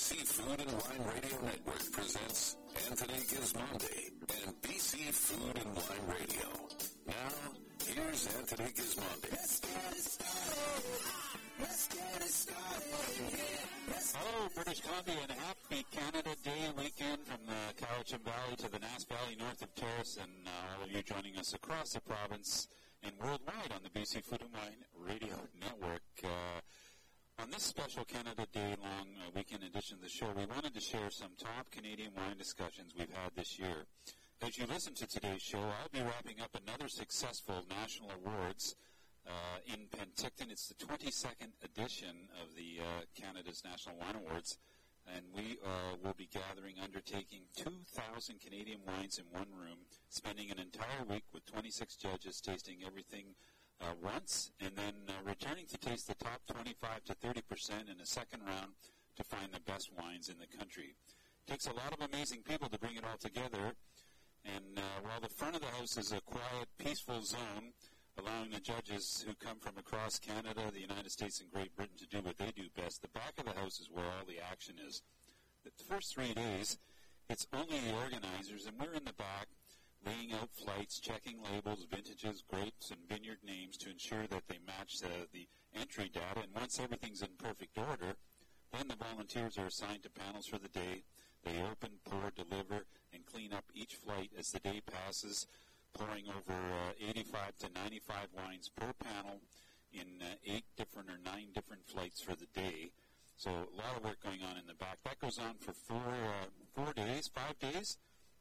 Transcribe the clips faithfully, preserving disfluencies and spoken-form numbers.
C Food and Wine Radio Network presents Anthony Gismondi and B C Food and Wine Radio. Now, here's Anthony Gismondi. Let's get it started. Let's get it started. Yeah. Hello, British Columbia, and happy Canada Day weekend from the Cowichan Valley to the Nass Valley north of Terrace, and uh, all of you joining us across the province and worldwide on the B C Food and Wine Radio Network. Uh, on this special Canada Day-long uh, weekend edition of the show, we wanted to share some top Canadian wine discussions we've had this year. As you listen to today's show, I'll be wrapping up another successful national awards uh, in Penticton. It's the twenty-second edition of the uh, Canada's National Wine Awards, and we uh, will be gathering, undertaking two thousand Canadian wines in one room, spending an entire week with twenty-six judges tasting everything uh, once, and then uh, returning to taste the top twenty-five to thirty percent in a second round to find the best wines in the country. It takes a lot of amazing people to bring it all together, and uh, while the front of the house is a quiet, peaceful zone, allowing the judges who come from across Canada, the United States, and Great Britain to do what they do best, the back of the house is where all the action is. The first three days, it's only the organizers, and we're in the back laying out flights, checking labels, vintages, grapes, and vineyard names to ensure that they match uh, the entry data. And once everything's in perfect order, then the volunteers are assigned to panels for the day. They open, pour, deliver, and clean up each flight as the day passes, pouring over uh, eighty-five to ninety-five wines per panel in uh, eight different or nine different flights for the day. So a lot of work going on in the back. That goes on for four uh, four days, five days.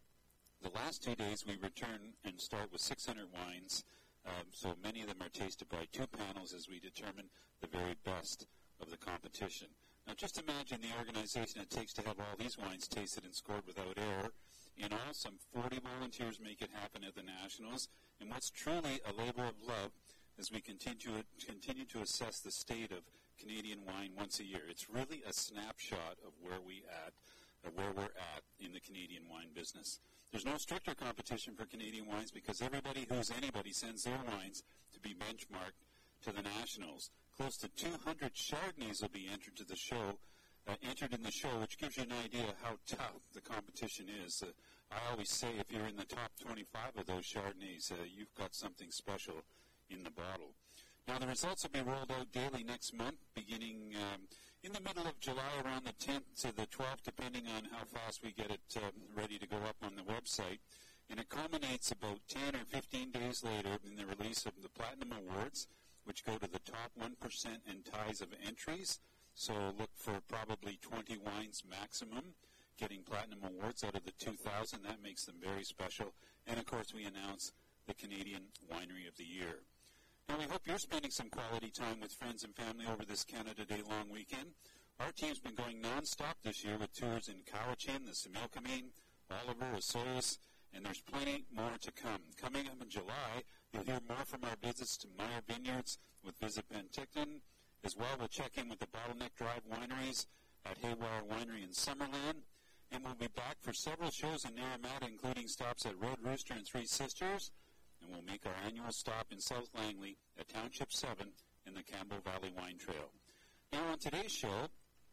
The last two days we return and start with six hundred wines. Um, so many of them are tasted by two panels as we determine the very best of the competition. Now just imagine the organization it takes to have all these wines tasted and scored without error. In all, some forty volunteers make it happen at the Nationals, and what's truly a labor of love as we continue to, continue to assess the state of Canadian wine once a year. It's really a snapshot of where we at, of where we're at in the Canadian wine business. There's no stricter competition for Canadian wines because everybody who's anybody sends their wines to be benchmarked to the Nationals. Close to two hundred Chardonnays will be entered to the show, uh, entered in the show, which gives you an idea how tough the competition is. Uh, I always say if you're in the top twenty-five of those Chardonnays, uh, you've got something special in the bottle. Now, the results will be rolled out daily next month, beginning um, in the middle of July, around the tenth to the twelfth, depending on how fast we get it uh, ready to go up on the website. And it culminates about ten or fifteen days later in the release of the Platinum Awards, which go to the top one percent in ties of entries. So look for probably twenty wines maximum getting Platinum Awards out of the two thousand. That makes them very special. And, of course, we announce the Canadian Winery of the Year. Now, we hope you're spending some quality time with friends and family over this Canada Day long weekend. Our team's been going nonstop this year with tours in Cowichan, the Similkameen, Oliver, Osoyoos, and there's plenty more to come. Coming up in July, you'll hear more from our visits to Meyer Vineyards with Visit Penticton. As well, we'll check in with the Bottleneck Drive wineries at Haywire Winery in Summerland. And we'll be back for several shows in Naramata, including stops at Red Rooster and Three Sisters. And we'll make our annual stop in South Langley at Township seven in the Campbell Valley Wine Trail. Now on today's show,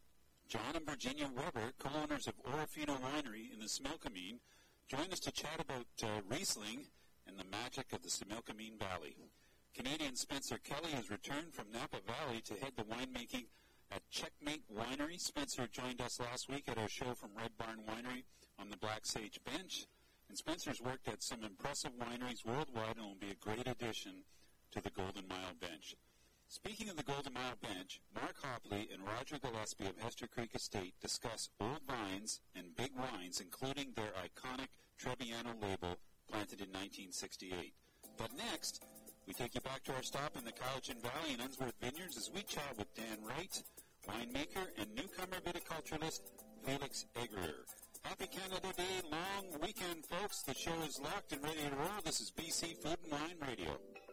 John and Virginia Weber, co-owners of Orofino Winery in the Similkameen, join us to chat about uh, Riesling and the magic of the Similkameen Valley. Canadian Spencer Kelly has returned from Napa Valley to head the winemaking at Checkmate Winery. Spencer joined us last week at our show from Red Barn Winery on the Black Sage Bench. And Spencer's worked at some impressive wineries worldwide and will be a great addition to the Golden Mile Bench. Speaking of the Golden Mile Bench, Mark Hopley and Roger Gillespie of Hester Creek Estate discuss old vines and big wines, including their iconic Trebbiano label planted in nineteen sixty-eight. But next, we take you back to our stop in the Cowichan Valley in Unsworth Vineyards as we chat with Dan Wright, winemaker and newcomer viticulturalist Felix Eggerer. Happy Canada Day long weekend, folks. The show is locked and ready to roll. This is B C Food and Wine Radio.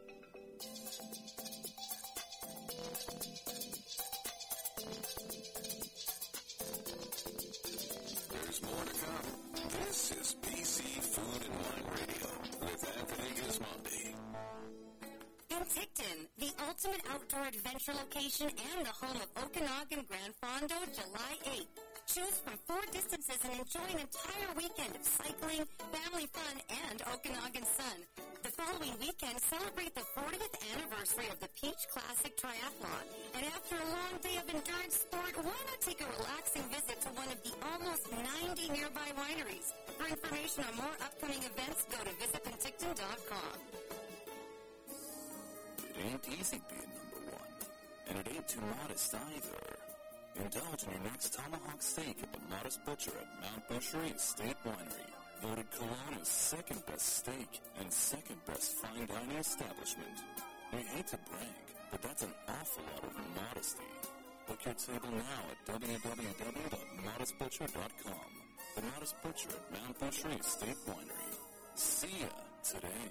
There's more to come. This is B C Food and Wine Radio with Anthony Gismondi. Penticton, the ultimate outdoor adventure location and the home of Okanagan Grand Fondo, July eighth. Choose from four distances and enjoy an entire weekend of cycling, family fun, and Okanagan sun. The following weekend, celebrate the fortieth anniversary of the Peach Classic Triathlon. And after a long day of endurance sport, why not take a relaxing visit to one of the almost ninety nearby wineries? For information on more upcoming events, go to visit penticton dot com. It ain't easy being number one, and it ain't too modest either. Indulge in your next tomahawk steak at the Modest Butcher at Mount Boucherie Estate Winery. Voted Kelowna's second best steak and second best fine dining establishment. We hate to brag, but that's an awful lot of modesty. Book your table now at w w w dot modest butcher dot com. The Modest Butcher at Mount Boucherie Estate Winery. See ya today.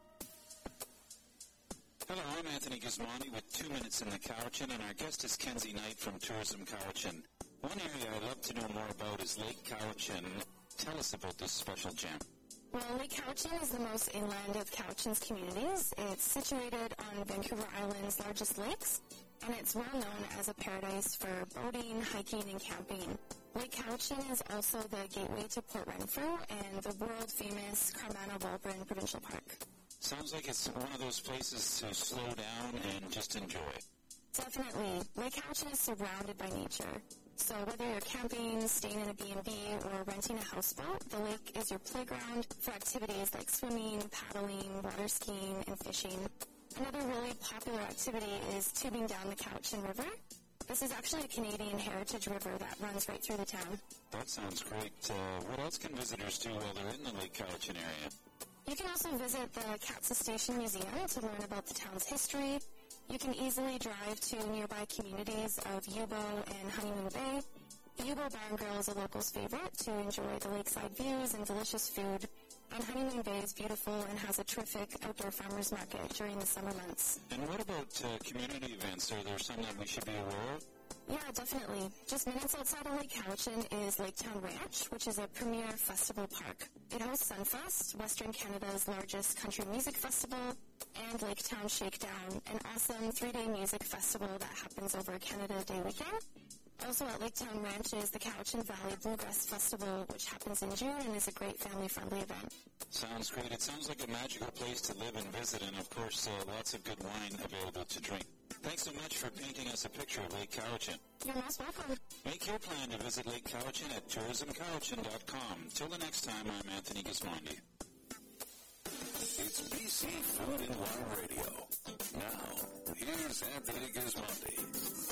Hello, I'm Anthony Gismondi with Two Minutes in the Cowichan, and our guest is Kenzie Knight from Tourism Cowichan. One area I'd love to know more about is Lake Cowichan. Tell us about this special gem. Well, Lake Cowichan is the most inland of Cowichan's communities. It's situated on Vancouver Island's largest lakes, and it's well known as a paradise for boating, hiking, and camping. Lake Cowichan is also the gateway to Port Renfrew and the world-famous Carmana-Walburn Provincial Park. Sounds like it's one of those places to slow down and just enjoy. Definitely. Lake Cowichan is surrounded by nature. So whether you're camping, staying in a B and B, or renting a houseboat, the lake is your playground for activities like swimming, paddling, water skiing, and fishing. Another really popular activity is tubing down the Cowichan River. This is actually a Canadian heritage river that runs right through the town. That sounds great. Uh, what else can visitors do while they're in the Lake Cowichan area? You can also visit the Catsa Station Museum to learn about the town's history. You can easily drive to nearby communities of Yubo and Honeymoon Bay. The Yubo Bar and Grill is a local's favorite to enjoy the lakeside views and delicious food. And Honeymoon Bay is beautiful and has a terrific outdoor farmers market during the summer months. And what about uh, community events? Are there some that we should be aware of? Yeah, definitely. Just minutes outside of Lake Cowichan is Laketown Ranch, which is a premier festival park. It hosts Sunfest, Western Canada's largest country music festival, and Laketown Shakedown, an awesome three-day music festival that happens over Canada Day weekend. Also at Laketown Ranch is the Cowichan Valley Bluegrass Festival, which happens in June and is a great family-friendly event. Sounds great. It sounds like a magical place to live and visit, and of course, uh, lots of good wine available to drink. Thanks so much for painting us a picture of Lake Cowichan. You're most welcome. Make your plan to visit Lake Cowichan at tourism cowichan dot com. Till the next time, I'm Anthony Gismondi. It's B C Food and Wine Radio. Now, here's Anthony Gismondi.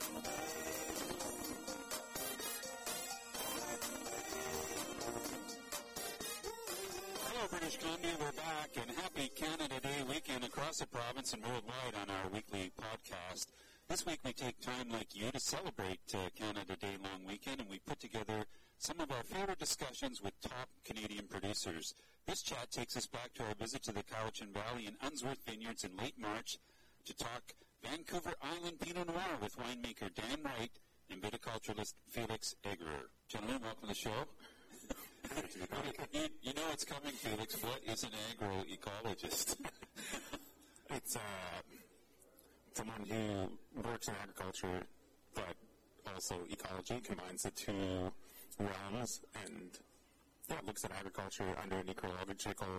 Hello, British Columbia. We're back, and happy Canada Day weekend across the province and worldwide on our weekly podcast. This week we take time like you to celebrate uh, Canada Day long weekend, and we put together some of our favorite discussions with top Canadian producers. This chat takes us back to our visit to the Cowichan Valley and Unsworth Vineyards in late March to talk Vancouver Island Pinot Noir with winemaker Dan Wright and viticulturalist Felix Egerer. Gentlemen, welcome to the show. you, you know it's coming, Felix. What is an agroecologist? It's uh, someone who works in agriculture, but also ecology, combines the two realms, and yeah, looks at agriculture under an ecological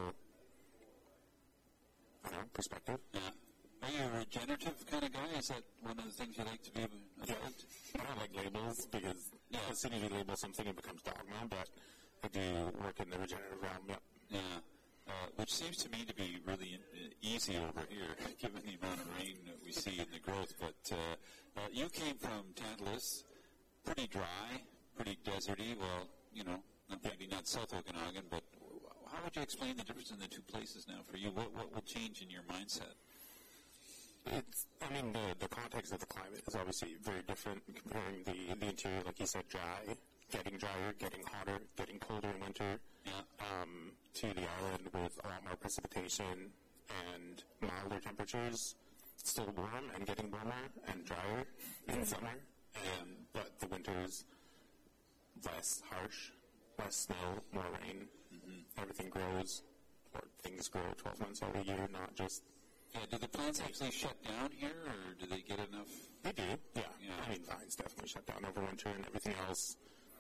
I don't know, perspective. Yeah. Are you a regenerative kind of guy? Is that one of the things you like to be about? Yeah. I don't like labels because yeah. as soon as you label something, it becomes dogma, but I do work in the regenerative realm, yeah. Yeah, uh, which seems to me to be really uh, easy over here, given the amount of rain that we see and the growth. But uh, uh, you came from Tantalus, pretty dry, pretty deserty. Well, you know, not, maybe not South Okanagan, but how would you explain the difference in the two places now for you? What, what will change in your mindset? It's, I mean, the, the context of the climate is obviously very different, comparing the, the interior, like you said, dry, getting drier, getting hotter, getting colder in winter, yeah. um, to the island with a lot more precipitation and milder temperatures, still warm and getting warmer and drier in summer, and, but the winters less harsh, less snow, more rain, mm-hmm. everything grows, or things grow twelve months every year, not just... Yeah, do the plants actually shut down here, or do they get enough? They do, yeah. yeah. I mean, vines definitely shut down over winter, and everything else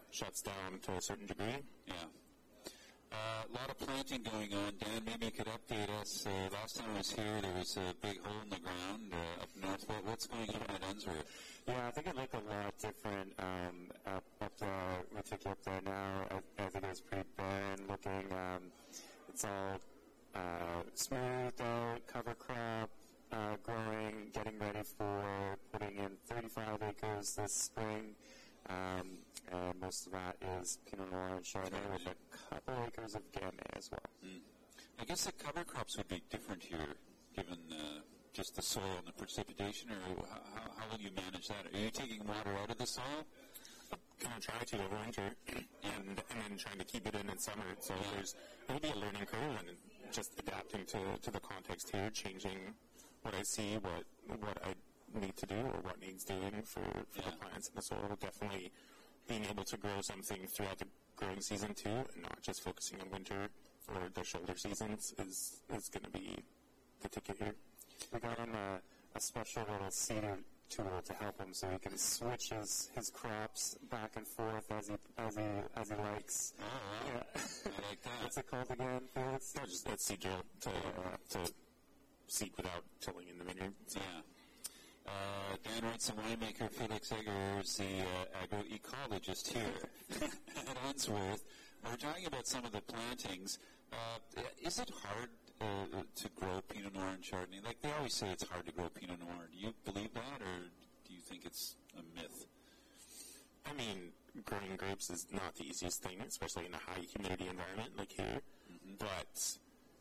shuts down to a certain degree. Yeah. A uh, lot of planting going on. Dan, maybe you could update us. Uh, last time I was here, there was a big hole in the ground uh, up north. What, what's going on at Unsworth? Yeah, I think it looked a lot different um, up, up there. We took you up there now. I, I think it was pretty barren looking. Um, it's all uh, smoothed out, cover crop, uh, growing, getting ready for putting in thirty-five acres this spring. Um, and most of that is Pinot Noir and Chardonnay with a couple acres of Gamay as well. Mm. I guess the cover crops would be different here, given uh, just the soil and the precipitation, or how, how will you manage that? Are you taking water out of the soil? Kind of try to over winter, and, and then trying to keep it in in summer. So yeah. there's going to be a learning curve, and just adapting to, to the context here, changing what I see, what what I need to do, or what needs doing for, for yeah. the plants in the soil. Definitely being able to grow something throughout the growing season too, and not just focusing on winter or the shoulder seasons is is going to be the ticket here. We got him a, a special little seeder tool to help him, so he can switch his, his crops back and forth as he as he as he likes. Oh, wow. Yeah. I like that. What's it called again, Felix? No, just that seed drill to uh, to seed without tilling in the vineyard. So. Yeah. Uh, Dan Wright's a winemaker. Felix Egger is the uh, agroecologist here at Unsworth. We're talking about some of the plantings. Uh, is it hard uh, to grow Pinot Noir and Chardonnay? Like, they always say it's hard to grow Pinot Noir. Do you believe that, or do you think it's a myth? I mean, growing grapes is not the easiest thing, especially in a high humidity environment like here. Mm-hmm. But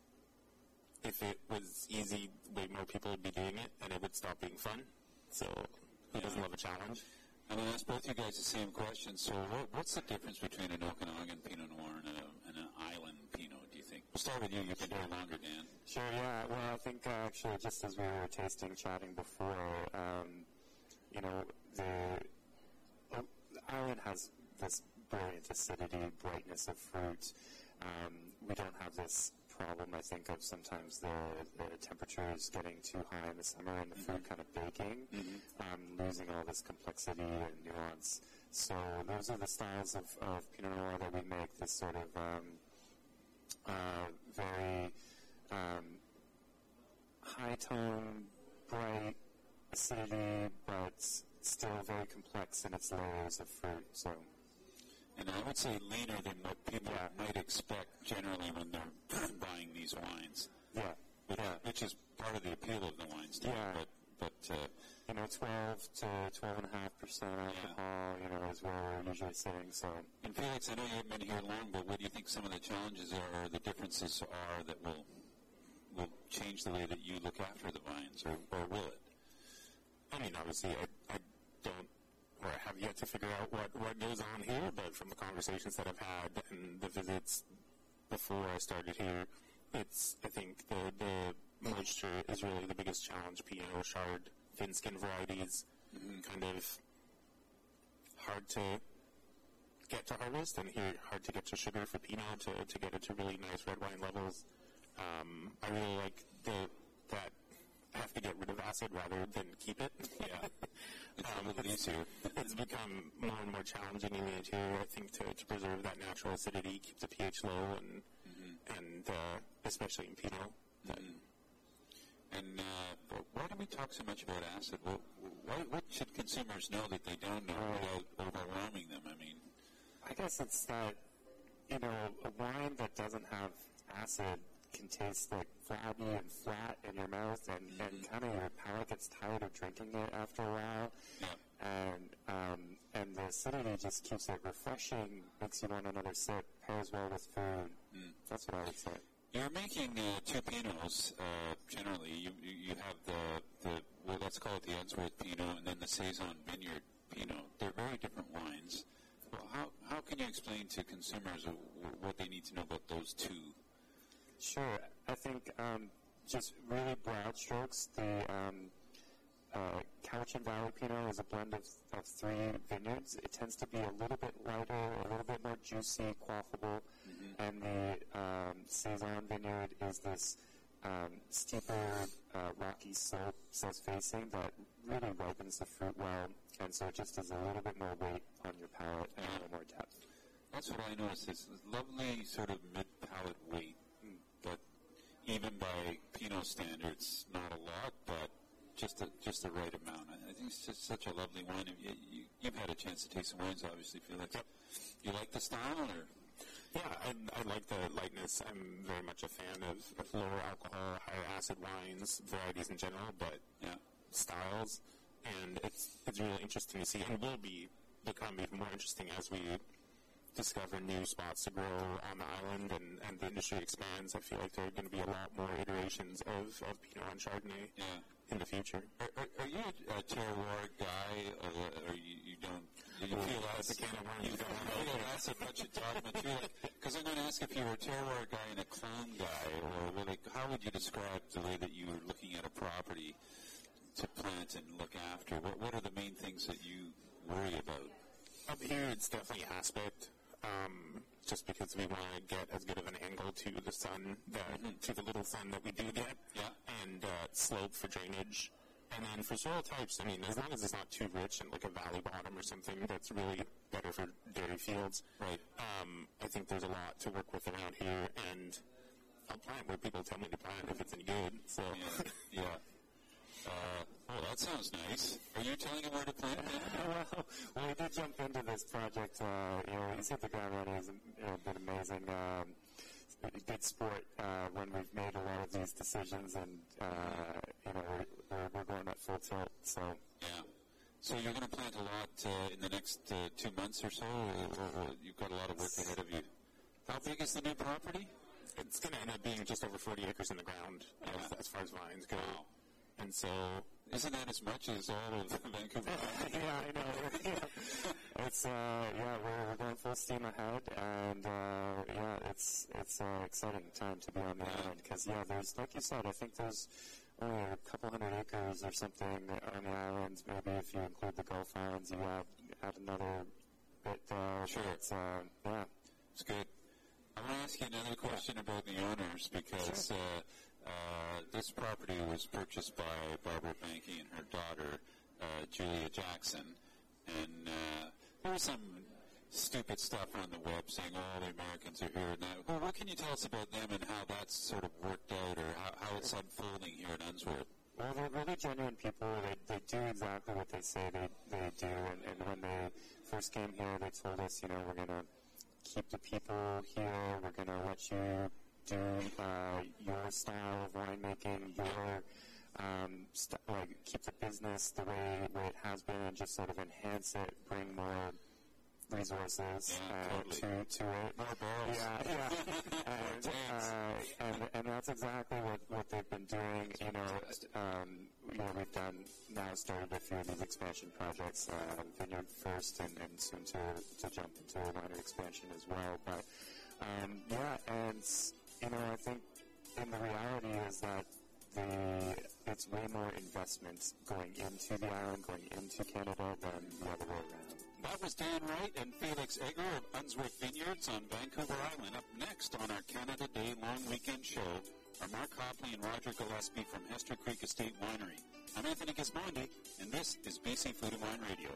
if it was easy, way more people would be doing it, and it would stop being fun. So, who doesn't love a challenge? I'm going to ask both you guys the same question. So, what, what's the difference between an Okanagan Pinot Noir and, a, and an Island Pinot, do you think? We'll start with you. You've been here longer, Dan. Sure, yeah. Well, I think uh, actually, just as we were tasting, chatting before, um, you know, the, uh, the Island has this brilliant acidity, brightness of fruit. Um, we don't have this problem, I think, of sometimes the, the temperatures getting too high in the summer and the mm-hmm. food kind of baking, mm-hmm. um, losing all this complexity and nuance. So those are the styles of, of Pinot Noir that we make, this sort of um, uh, very um, high-tone, bright acidity, but still very complex in its layers of fruit. So. And I would say leaner than what people yeah. might expect generally when they're buying these wines. Yeah. Which, yeah. which is part of the appeal of the wines, too. Yeah. But, but uh, you know, twelve to twelve and a half percent alcohol, yeah. you know, is where we're usually sitting. So. And Felix, I know you haven't been here long, but what do you think some of the challenges are, or the differences are that will will change the way that you look after the vines, or, or will it? I mean, obviously, I, I don't. or have yet to figure out what, what goes on here, but from the conversations that I've had and the visits before I started here, it's, I think, the, the moisture is really the biggest challenge. Pinot, Chard, thin skin varieties, mm-hmm. kind of hard to get to harvest, and here hard to get to sugar for Pinot to, to get it to really nice red wine levels. Um, I really like the that I have to get rid of acid rather than keep it. Yeah. It's um, a little it's, easier. It's become more and more challenging in the interior, I think, to, to preserve that natural acidity, keep the pH low, and mm-hmm. and uh, especially in Pinot. Mm-hmm. And uh, why do we talk so much about acid? What, what, what should consumers know that they don't know without overwhelming them? I mean, I guess it's that, you know, a wine that doesn't have acid can taste like flabby and flat in your mouth, and, mm-hmm. and kind of your palate gets tired of drinking it after a while. Yeah. And um, and the acidity just keeps it refreshing, makes you want another sip, pairs well with food. Mm. That's what I would say. You're making uh, two Pinots, uh, generally. You, you you have the, the, well, let's call it the Unsworth Pinot, and then the Saison Vineyard Pinot. They're very different wines. Well, how, how can you explain to consumers what they need to know about those two? Sure. I think um, just really broad strokes, the um, uh, Cowichan Valley Pinot is a blend of, of three vineyards. It tends to be a little bit lighter, a little bit more juicy, quaffable, mm-hmm. and the um, Saison Vineyard is this um, steeper, uh, rocky slope, south-facing that really ripens the fruit well, and so it just has a little bit more weight on your palate and a little more depth. That's what I noticed. It's a lovely sort of mid-palate weight, but even by Pinot standards, not a lot, but just a, just the right amount. I think it's just such a lovely wine. You, you, you've had a chance to taste some wines, obviously, Felix. Yep. You like the style, or? Yeah, I, I like the lightness. I'm very much a fan of, of lower alcohol, higher acid wines, varieties in general, but yeah, styles. And it's it's really interesting to see, and will be become even more interesting as we discover new spots to grow on the island and, and the industry expands. I feel like there are going to be a lot more iterations of, of Pinot and Chardonnay yeah. in the future. Are, are, are you a, a terroir guy, or, or you, you don't? Do you Well, feel that's that's a can of worms. You don't feel that's a bunch of talk material? Because I'm going to ask if you were a terroir guy and a clone guy, or really, how would you describe the way that you were looking at a property to plant and look after? What What are the main things that you worry about? Up here, it's definitely aspect. Um, just because we want to get as good of an angle to the sun, that, mm-hmm. to the little sun that we do get, yeah. and uh, slope for drainage. And then for soil types, I mean, as long as it's not too rich and like a valley bottom or something, that's really better for dairy fields. Right. Um, I think there's a lot to work with around here, and I'll plant where people tell me to plant if it's any good. So yeah. yeah. Uh, well, that sounds nice. Are you telling him where to plant then? well, well, we did jump into this project. Uh, you know, he's hit the ground running. It's uh, been amazing. Um, good sport uh, when we've made a lot of these decisions, and uh, you know, we're, we're going at full tilt. So yeah. So you're going to plant a lot uh, in the next uh, two months or so, or, or, or you've got a lot of work ahead of you. How big is the new property? It's going to end up being just over forty acres in the ground yeah. as, as far as vines go. Wow. And so, isn't that as much as all of Vancouver? yeah, I know. yeah. It's uh, yeah, we're, we're going full steam ahead, and uh, yeah, it's it's an uh, exciting time to be on the yeah. island because yeah, there's like you said, I think there's only a couple hundred acres or something on the island. Maybe if you include the Gulf Islands, you add add another bit. Uh, sure, it's uh, yeah, it's good. I want to ask you another question yeah. about the owners because. Sure. Uh, Uh, this property was purchased by Barbara Banky and her daughter, uh, Julia Jackson. And uh, there was some stupid stuff on the web saying, oh, the Americans are here and that. Well, what can you tell us about them and how that's sort of worked out or how, how it's unfolding here in Unsworth? Well, they're really genuine people. They, they do exactly what they say they, they do. And, and when they first came here, they told us, you know, we're going to keep the people here. We're going to let you do uh, your style of winemaking, your um, st- like keep the business the way, way it has been, and just sort of enhance it, bring more resources yeah, uh, totally. to to it. More barrels. Yeah, yeah. and, uh, and and that's exactly what, what they've been doing. You know, um, you know, we've done now started a few of these expansion projects, uh, vineyard first, and, and soon to to jump into a winery expansion as well. But um, yeah, and you know, I think in the reality is that the it's way more investment going into the island, going into Canada than the other way around. That was Dan Wright and Felix Egger of Unsworth Vineyards on Vancouver Island. Up next on our Canada Day long weekend show are Mark Hopley and Roger Gillespie from Hester Creek Estate Winery. I'm Anthony Gismondi, and this is B C Food and Wine Radio.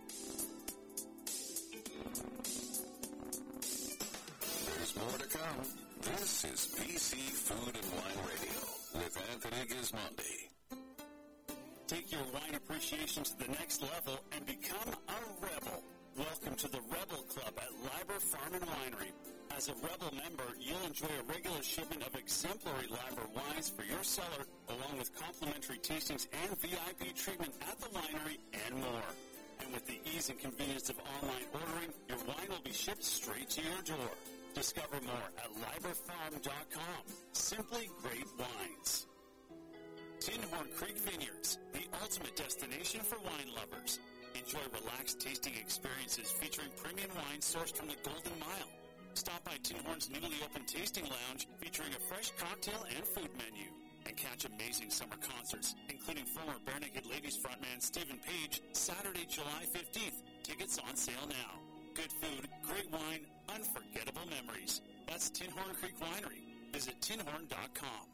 There's more to come. This is B C Food and Wine Radio with Anthony Gismondi. Take your wine appreciation to the next level and become a rebel. Welcome to the Rebel Club at Liber Farm and Winery. As a Rebel member, you'll enjoy a regular shipment of exemplary Liber wines for your cellar, along with complimentary tastings and V I P treatment at the winery and more. And with the ease and convenience of online ordering, your wine will be shipped straight to your door. Discover more at liber farm dot com. Simply great wines. Tinhorn Creek Vineyards, the ultimate destination for wine lovers. Enjoy relaxed tasting experiences featuring premium wine sourced from the Golden Mile. Stop by Tinhorn's newly opened tasting lounge featuring a fresh cocktail and food menu. And catch amazing summer concerts, including former Bare Naked Ladies frontman Stephen Page, Saturday, July fifteenth. Tickets on sale now. Good food, great wine, unforgettable memories. That's Tinhorn Creek Winery. Visit tinhorn dot com.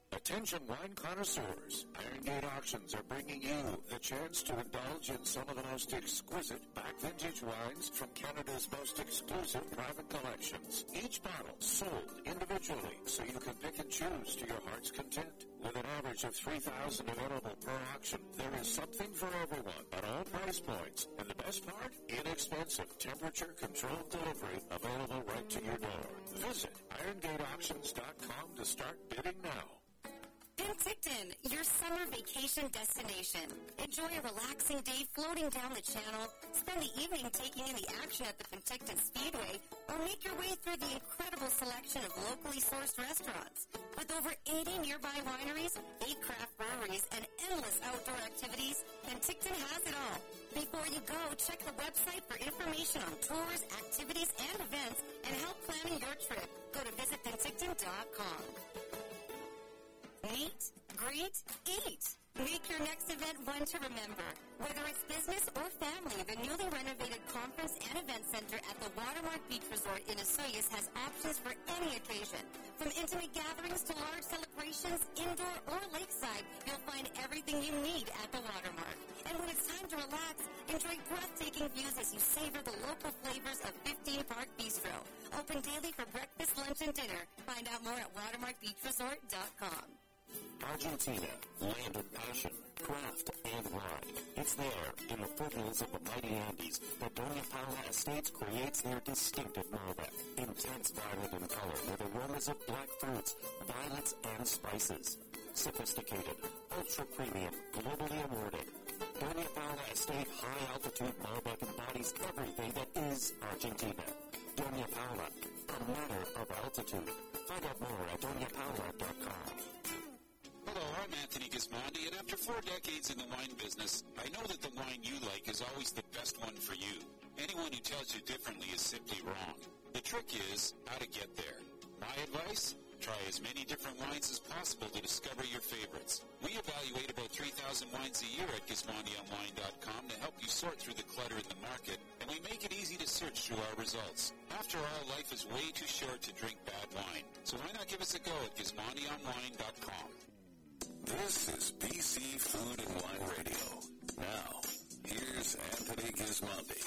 Attention wine connoisseurs, Iron Gate Auctions are bringing you the chance to indulge in some of the most exquisite back vintage wines from Canada's most exclusive private collections. Each bottle sold individually so you can pick and choose to your heart's content. With an average of three thousand available per auction, there is something for everyone at all price points. And the best part? Inexpensive, temperature-controlled delivery available right to your door. Visit iron gate auctions dot com to start bidding now. Penticton, your summer vacation destination. Enjoy a relaxing day floating down the channel, spend the evening taking in the action at the Penticton Speedway, or make your way through the incredible selection of locally sourced restaurants. With over eighty nearby wineries, eight craft breweries, and endless outdoor activities, Penticton has it all. Before you go, check the website for information on tours, activities, and events, and help planning your trip. Go to visit penticton dot com. Meet, greet, eat. Make your next event one to remember. Whether it's business or family, the newly renovated Conference and Event Center at the Watermark Beach Resort in Osoyoos has options for any occasion. From intimate gatherings to large celebrations, indoor or lakeside, you'll find everything you need at the Watermark. And when it's time to relax, enjoy breathtaking views as you savor the local flavors of fifteen Park Bistro. Open daily for breakfast, lunch, and dinner. Find out more at watermark beach resort dot com. Argentina, land of passion, craft, and wine. It's there, in the foothills of the mighty Andes, that Doña Paula Estates creates their distinctive Malbec. Intense violet in color with aromas of black fruits, violets, and spices. Sophisticated, ultra-premium, globally awarded. Doña Paula Estate high-altitude Malbec embodies everything that is Argentina. Doña Paula, a matter of altitude. Find out more at doña paula dot com. Hello, I'm Anthony Gismondi, and after four decades in the wine business, I know that the wine you like is always the best one for you. Anyone who tells you differently is simply wrong. The trick is how to get there. My advice? Try as many different wines as possible to discover your favorites. We evaluate about three thousand wines a year at Gismondi Online dot com to help you sort through the clutter in the market, and we make it easy to search through our results. After all, life is way too short to drink bad wine, so why not give us a go at Gismondi Online dot com? This is B C Food and Wine Radio. Now, here's Anthony Gismondi.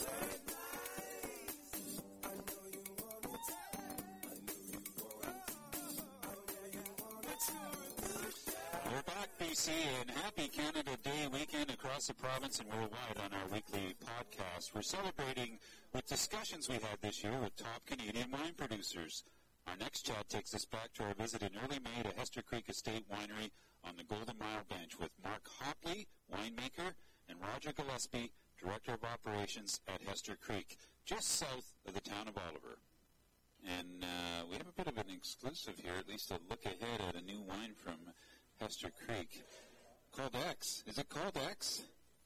We're back, B C, and happy Canada Day weekend across the province and worldwide on our weekly podcast. We're celebrating with discussions we had this year with top Canadian wine producers. Our next chat takes us back to our visit in early May to Hester Creek Estate Winery on the Golden Mile Bench with Mark Hopley, winemaker, and Roger Gillespie, Director of Operations at Hester Creek, just south of the town of Oliver. And uh, we have a bit of an exclusive here, at least a look ahead at a new wine from Hester Creek called X. Is it called X?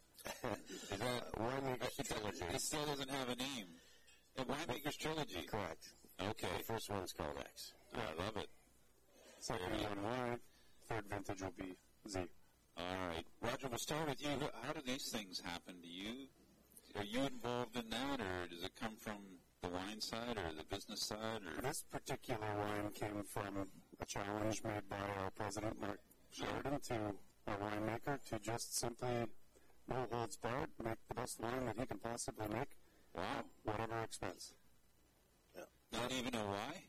Is that Winemaker's Trilogy? It still doesn't have a name. The Winemaker's Trilogy. Correct. Okay. The first one's called X. Oh, I love it. Second one Y. Third vintage will be Z. All right. Roger, we'll start with you. How do these things happen to you? Are you involved in that, or does it come from the wine side or the business side? Or This particular wine came from a challenge made by our president, Mark Sheridan, to our winemaker to just simply, no holds barred, make the best wine that he can possibly make. Wow. Whatever expense. Yeah. Not even a why?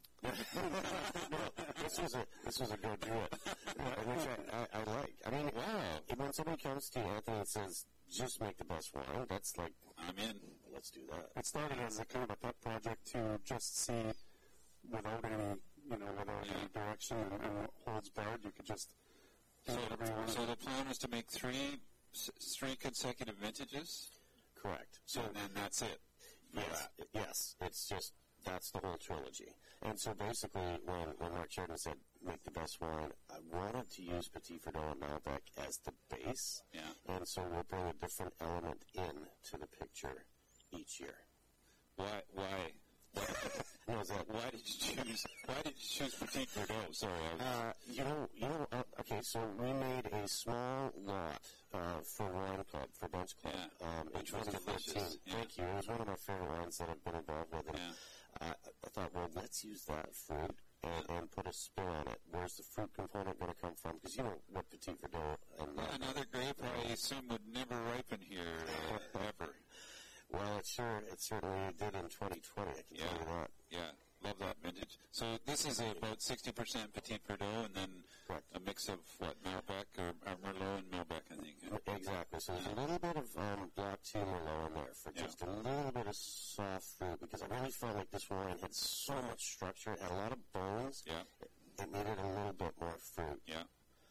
No, this was a this was a go do it, which I, I, I like. I mean, wow. When somebody comes to you, Anthony, and says, "Just make the best wine," that's like, I'm in. Let's do that. It started as a kind of a pet project to just see, without any, you know, without Yeah. any direction and, and holds barred, you could just do So, whatever you want. so the plan was to make three s- three consecutive vintages, Correct. so and then that's it. Yes, yes. It's just that's the whole trilogy. And so basically, when, when Mark Sheridan said make the best wine, I wanted to use Petit Verdot and Malbec as the base. Yeah. And so we'll bring a different element in to the picture each year. Why? Why? No, is that Why did you choose? Why did you choose Petit Verdot? Sorry, I was, Uh, you know, you know. Uh, okay, so we made a small lot uh, for Wine Club, for Bench Club, Yeah. um, in Which was twenty fourteen. delicious, yeah. Thank you. It was one of my favorite wines that I've been involved with. And yeah. uh, I thought, well, let's use that fruit and, and put a spin on it. Where's the fruit component going to come from? Because you know what Petit Verdot and well, another grape I assume would never ripen here uh, ever. Well, it sure it certainly did in twenty twenty. I can yeah. tell you that. Yeah, love that vintage. So this is about sixty percent Petit Verdot, and then Correct. a mix of what, Malbec or, or Merlot and Malbec, I think. Exactly. So there's a little bit of um, black tea Merlot in there for Yeah. just a little bit of soft fruit, because I really felt like this wine had so much structure, it had a lot of bones. Yeah. It, it needed a little bit more fruit. Yeah.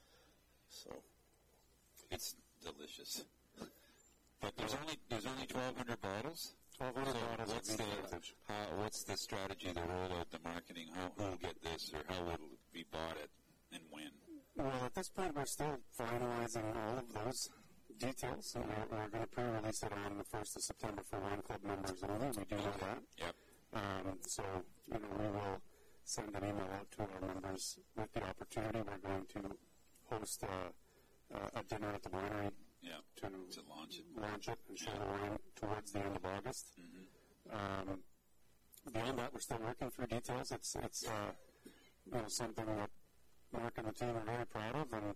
So it's delicious. But there's only there's only twelve hundred bottles. twelve hundred So bottles what's of the vintage. how, what's the strategy to roll out the marketing? How who will get this, or how will it be bought it, and when? Well, at this point, we're still finalizing all of those details, and we're, we're going to pre-release it on the first of September for Wine Club members only. We do know that. Yep. Um, so, you know, we will send an email out to our members with the opportunity. We're going to host a, a, a dinner at the winery Yeah. to, To launch it. launch it and show the wine towards the end of August. Mm-hmm. Um, beyond that, we're still working through details. It's it's uh, you know, something that Mark and the team are very proud of, and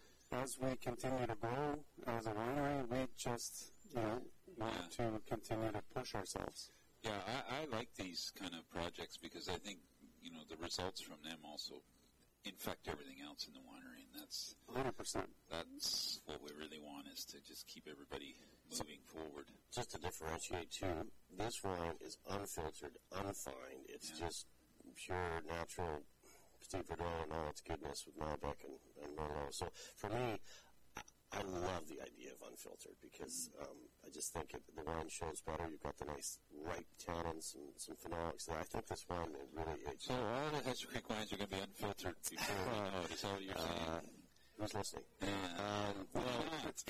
as we continue to grow as a winery, we just you know want Yeah. to continue to push ourselves. Yeah, I, I like these kind of projects because I think, you know, the results from them also infect everything else in the winery, and that's one hundred percent. that's what we really want, is to just keep everybody moving forward. just to differentiate too, this wine is unfiltered, unfined. It's Yeah. just pure, natural Petit Verdot and all its goodness with Malbec and, and Merlot. So for me, I, I love the idea of unfiltered because um, I just think it, the wine shows better. You've got the nice ripe tannins and some phenolics there. I think this wine it really is. So all the Hester Creek wines are going to be unfiltered before we know it. Is that what you're saying? Uh, who's listening? Yeah. Um, well,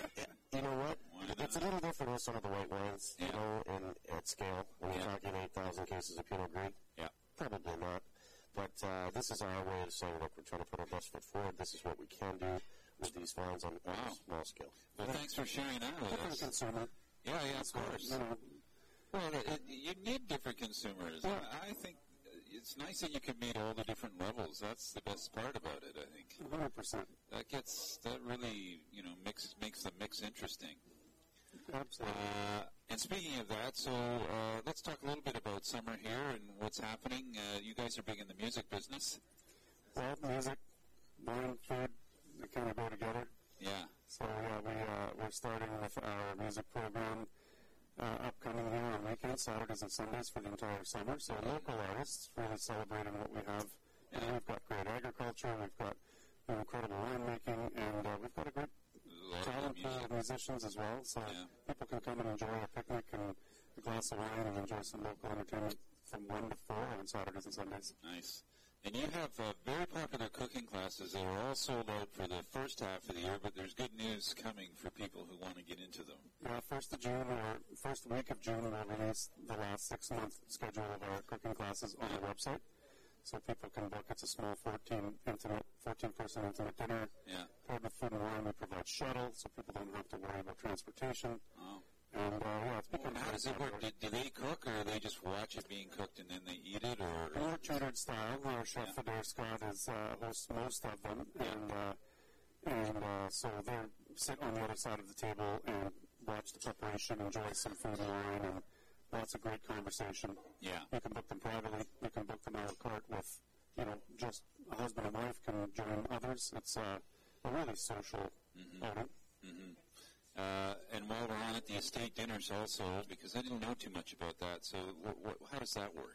you know what? It's a little different with some of the white wines, you Yeah. know, in, at scale. When Yeah. you're talking eight thousand cases of Pinot Gris, Yeah. probably not. But uh, this is our way of saying, look, we're trying to put our best foot forward. This is what we can do with these wines on, on Wow. a small scale. Well, thanks for sharing that with Different us. consumer. Yeah, yeah, of course. You know, Well, it, you need different consumers. Yeah. I think it's nice that you can meet all the different levels. That's the best part about it, I think. one hundred percent. That gets, that really, you know, mix, makes the mix interesting. Absolutely. Uh, and speaking of that, so uh, let's talk a little bit about summer here and what's happening. Uh, you guys are big in the music business. Well, music, wine, food, they kind of go together. Yeah. So yeah, we uh, we're starting with our music program uh, upcoming here on weekends, Saturdays and Sundays for the entire summer. So local artists really celebrating what we have. You know, we've got great agriculture, we've got you know, incredible winemaking, and uh, we've got a great A lot of talent the pool music. of musicians as well. So Yeah. people can come and enjoy a picnic and a glass of wine and enjoy some local entertainment from one to four on Saturdays and Sundays. Nice. And you have uh, very popular cooking classes that are all sold out for the first half of the year, but there's good news coming for people who want to get into them. Yeah, first of June or first week of June, we'll release the last six-month schedule of our cooking classes on the website, so people can book. It's a small fourteen intimate, fourteen-person intimate dinner. Yeah. Paired with food and wine, we provide shuttle, so people don't have to worry about transportation. Oh. And uh, yeah, it's become How very does it work? popular. Do, do they cook, or do they just watch it being cooked and then they eat it, or? More tutored style. Our chef Adair Scott is uh, hosts most of them, and uh, and uh, so they sit on the other side of the table and watch the preparation, enjoy some food and wine, and lots of great conversation. Yeah. You can book them privately. You can book them a la carte with, you know, just a husband and wife can join others. It's uh, a really social Mm-hmm. outing. Mm-hmm. Uh, and while we're on it, the estate dinners also, because I didn't know too much about that. So, wh- wh- how does that work?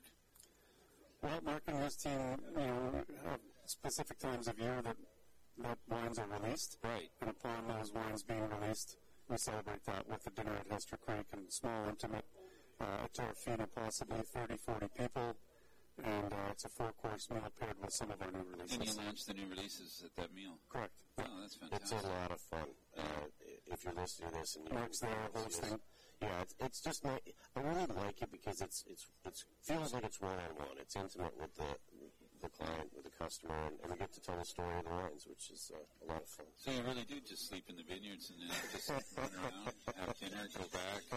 Well, Mark and his team, you know, have specific times of year that that wines are released. Right. And upon those wines being released, we celebrate that with the dinner at Hester Creek and small, intimate, uh, a terrafina, possibly thirty, forty people. And uh, it's a four-course meal paired with some of our new releases. And you launch the new releases at that meal. Correct. Oh, that's It's fantastic. a lot of fun. Uh, if you're listening to this and you Mark's there hosting. Yeah, it's, it's just not, I really like it because it's it's it's feels like it's one on one. It's intimate with the the client, with the customer, and, and we get to tell the story of the wines, which is uh, a lot of fun. So you really do just sleep in the vineyards and then just run around, have dinner, go back,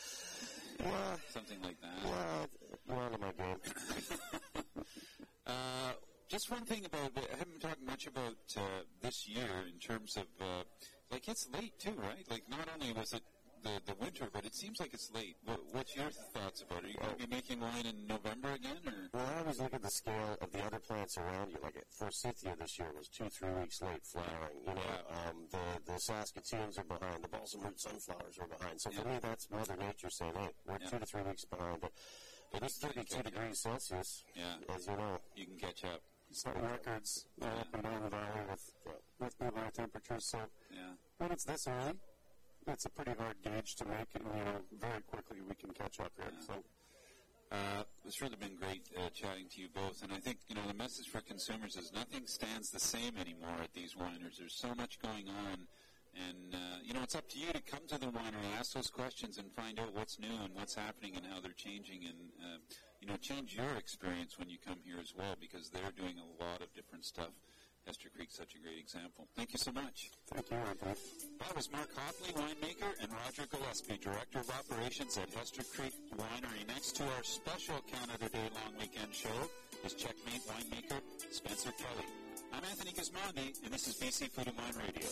Yeah, something like that. yeah, you're on to my game. Uh, Just one thing about, I haven't talked much about uh, this year in terms of, uh, like, it's late too, right? Like, not only was it the, the winter, but it seems like it's late. What, what's your thoughts about it? Are you going to be making wine in November again, or? Well, I always look at the scale of the other plants around you. Like Forsythia this year was two, three weeks late flowering. You know, Yeah. um, the the Saskatoons are behind. The balsam root sunflowers are behind. So for Yeah. me, that's Mother Nature saying, "Hey, we're Yeah. two to three weeks behind." But it is thirty-two degrees Celsius, Yeah. as you know. You can catch up. Set records all up and down the valley with, with blue high temperatures. So Yeah. when it's this early, it's a pretty hard gauge to make, and, you know, very quickly we can catch up here. Yeah. So Uh, it's really been great uh, chatting to you both, and I think, you know, the message for consumers is nothing stands the same anymore at these wineries. There's so much going on, and, uh, you know, it's up to you to come to the winery, ask those questions, and find out what's new and what's happening and how they're changing, and, uh, you know, change your experience when you come here as well, because they're doing a lot of different stuff. Hester Creek's such a great example. Thank you so much. thank you, Anthony. That was Mark Hopley, winemaker, and Roger Gillespie, Director of Operations at Hester Creek Winery. Next to our special Canada Day long weekend show is Checkmate winemaker Spencer Kelly. I'm Anthony Gismondi, and this is B C Food and Wine Radio.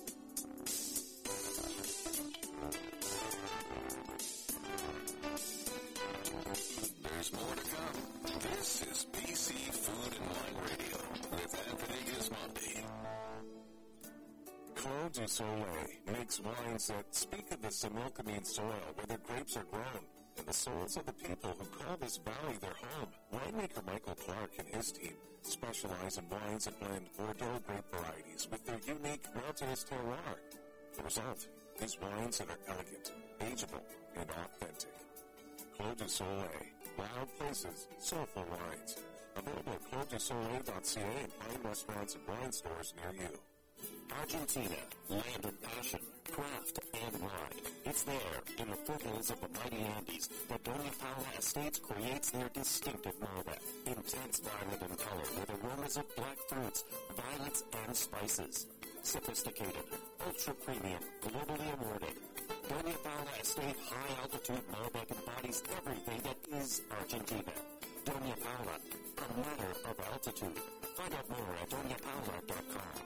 There's more to come. This is B C Food and Wine Radio with Anthony Gismondi. Clos du Soleil makes wines that speak of the Similkameen soil where the grapes are grown and the souls of the people who call this valley their home. Winemaker Michael Clark and his team specialize in wines that blend Bordeaux grape varieties with their unique mountainous terroir. The result is wines that are elegant, ageable, and authentic. Clos du Soleil, wild places, soulful wines. Available at clos du soleil dot c a and fine restaurants and wine stores near you. Argentina, land of passion, craft, and wine. It's there, in the foothills of the mighty Andes, that Doña Paula Estates creates their distinctive Malbec. Intense violet in color with aromas of black fruits, violets, and spices. Sophisticated, ultra-premium, globally awarded. Doña Paula Estate high-altitude Malbec embodies everything that is Argentina. Doña Paula, a matter of altitude. Find out more at doña paula dot com.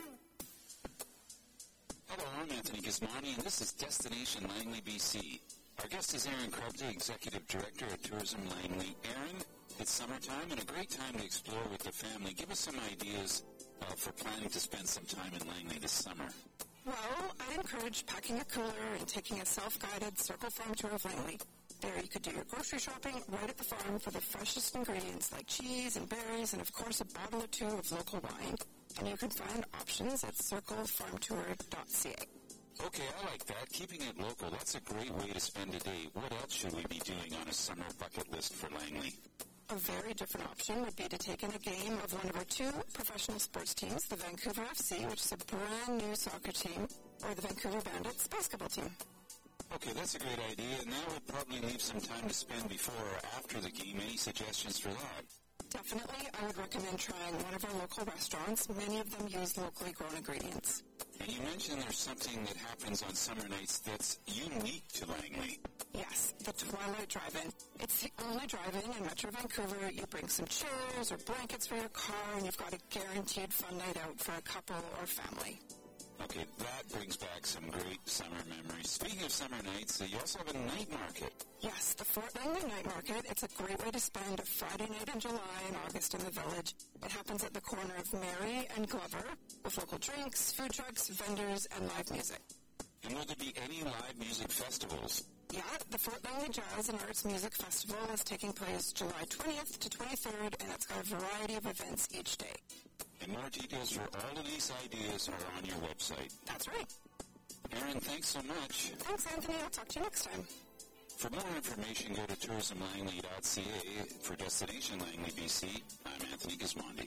Hello, I'm Anthony Gismondi, and this is Destination Langley, B C. Our guest is Aaron Krubde, Executive Director at Tourism Langley. Aaron, it's summertime and a great time to explore with the family. Give us some ideas uh, for planning to spend some time in Langley this summer. Well, I encourage packing a cooler and taking a self-guided Circle Farm tour of Langley. There you could do your grocery shopping right at the farm for the freshest ingredients like cheese and berries and, of course, a bottle or two of local wine. And you can find options at circle farm tour dot c a. Okay, I like that. Keeping it local, that's a great way to spend a day. What else should we be doing on a summer bucket list for Langley? A very different option would be to take in a game of one of our two professional sports teams, the Vancouver F C, which is a brand new soccer team, or the Vancouver Bandits basketball team. Okay, that's a great idea, and that would probably leave some time to spend before or after the game. Any suggestions for that? Definitely, I would recommend trying one of our local restaurants. Many of them use locally grown ingredients. And you mentioned there's something that happens on summer nights that's unique to Langley. Yes, the Twilight Drive-In. It's the only drive-in in Metro Vancouver. You bring some chairs or blankets for your car, and you've got a guaranteed fun night out for a couple or family. Okay, that brings back some great summer memories. Speaking of summer nights, uh, you also have a night market. Yes, the Fort Langley Night Market. It's a great way to spend a Friday night in July and August in the village. It happens at the corner of Mary and Glover with local drinks, food trucks, vendors, and live music. And will there be any live music festivals? Yeah, the Fort Langley Jazz and Arts Music Festival is taking place July twentieth to twenty-third, and it's got a variety of events each day. And more details for all of these ideas are on your website. That's right. Aaron, thanks so much. Thanks, Anthony. I'll talk to you next time. For more information, go to tourism langley dot c a. For Destination Langley, B C, I'm Anthony Gismondi.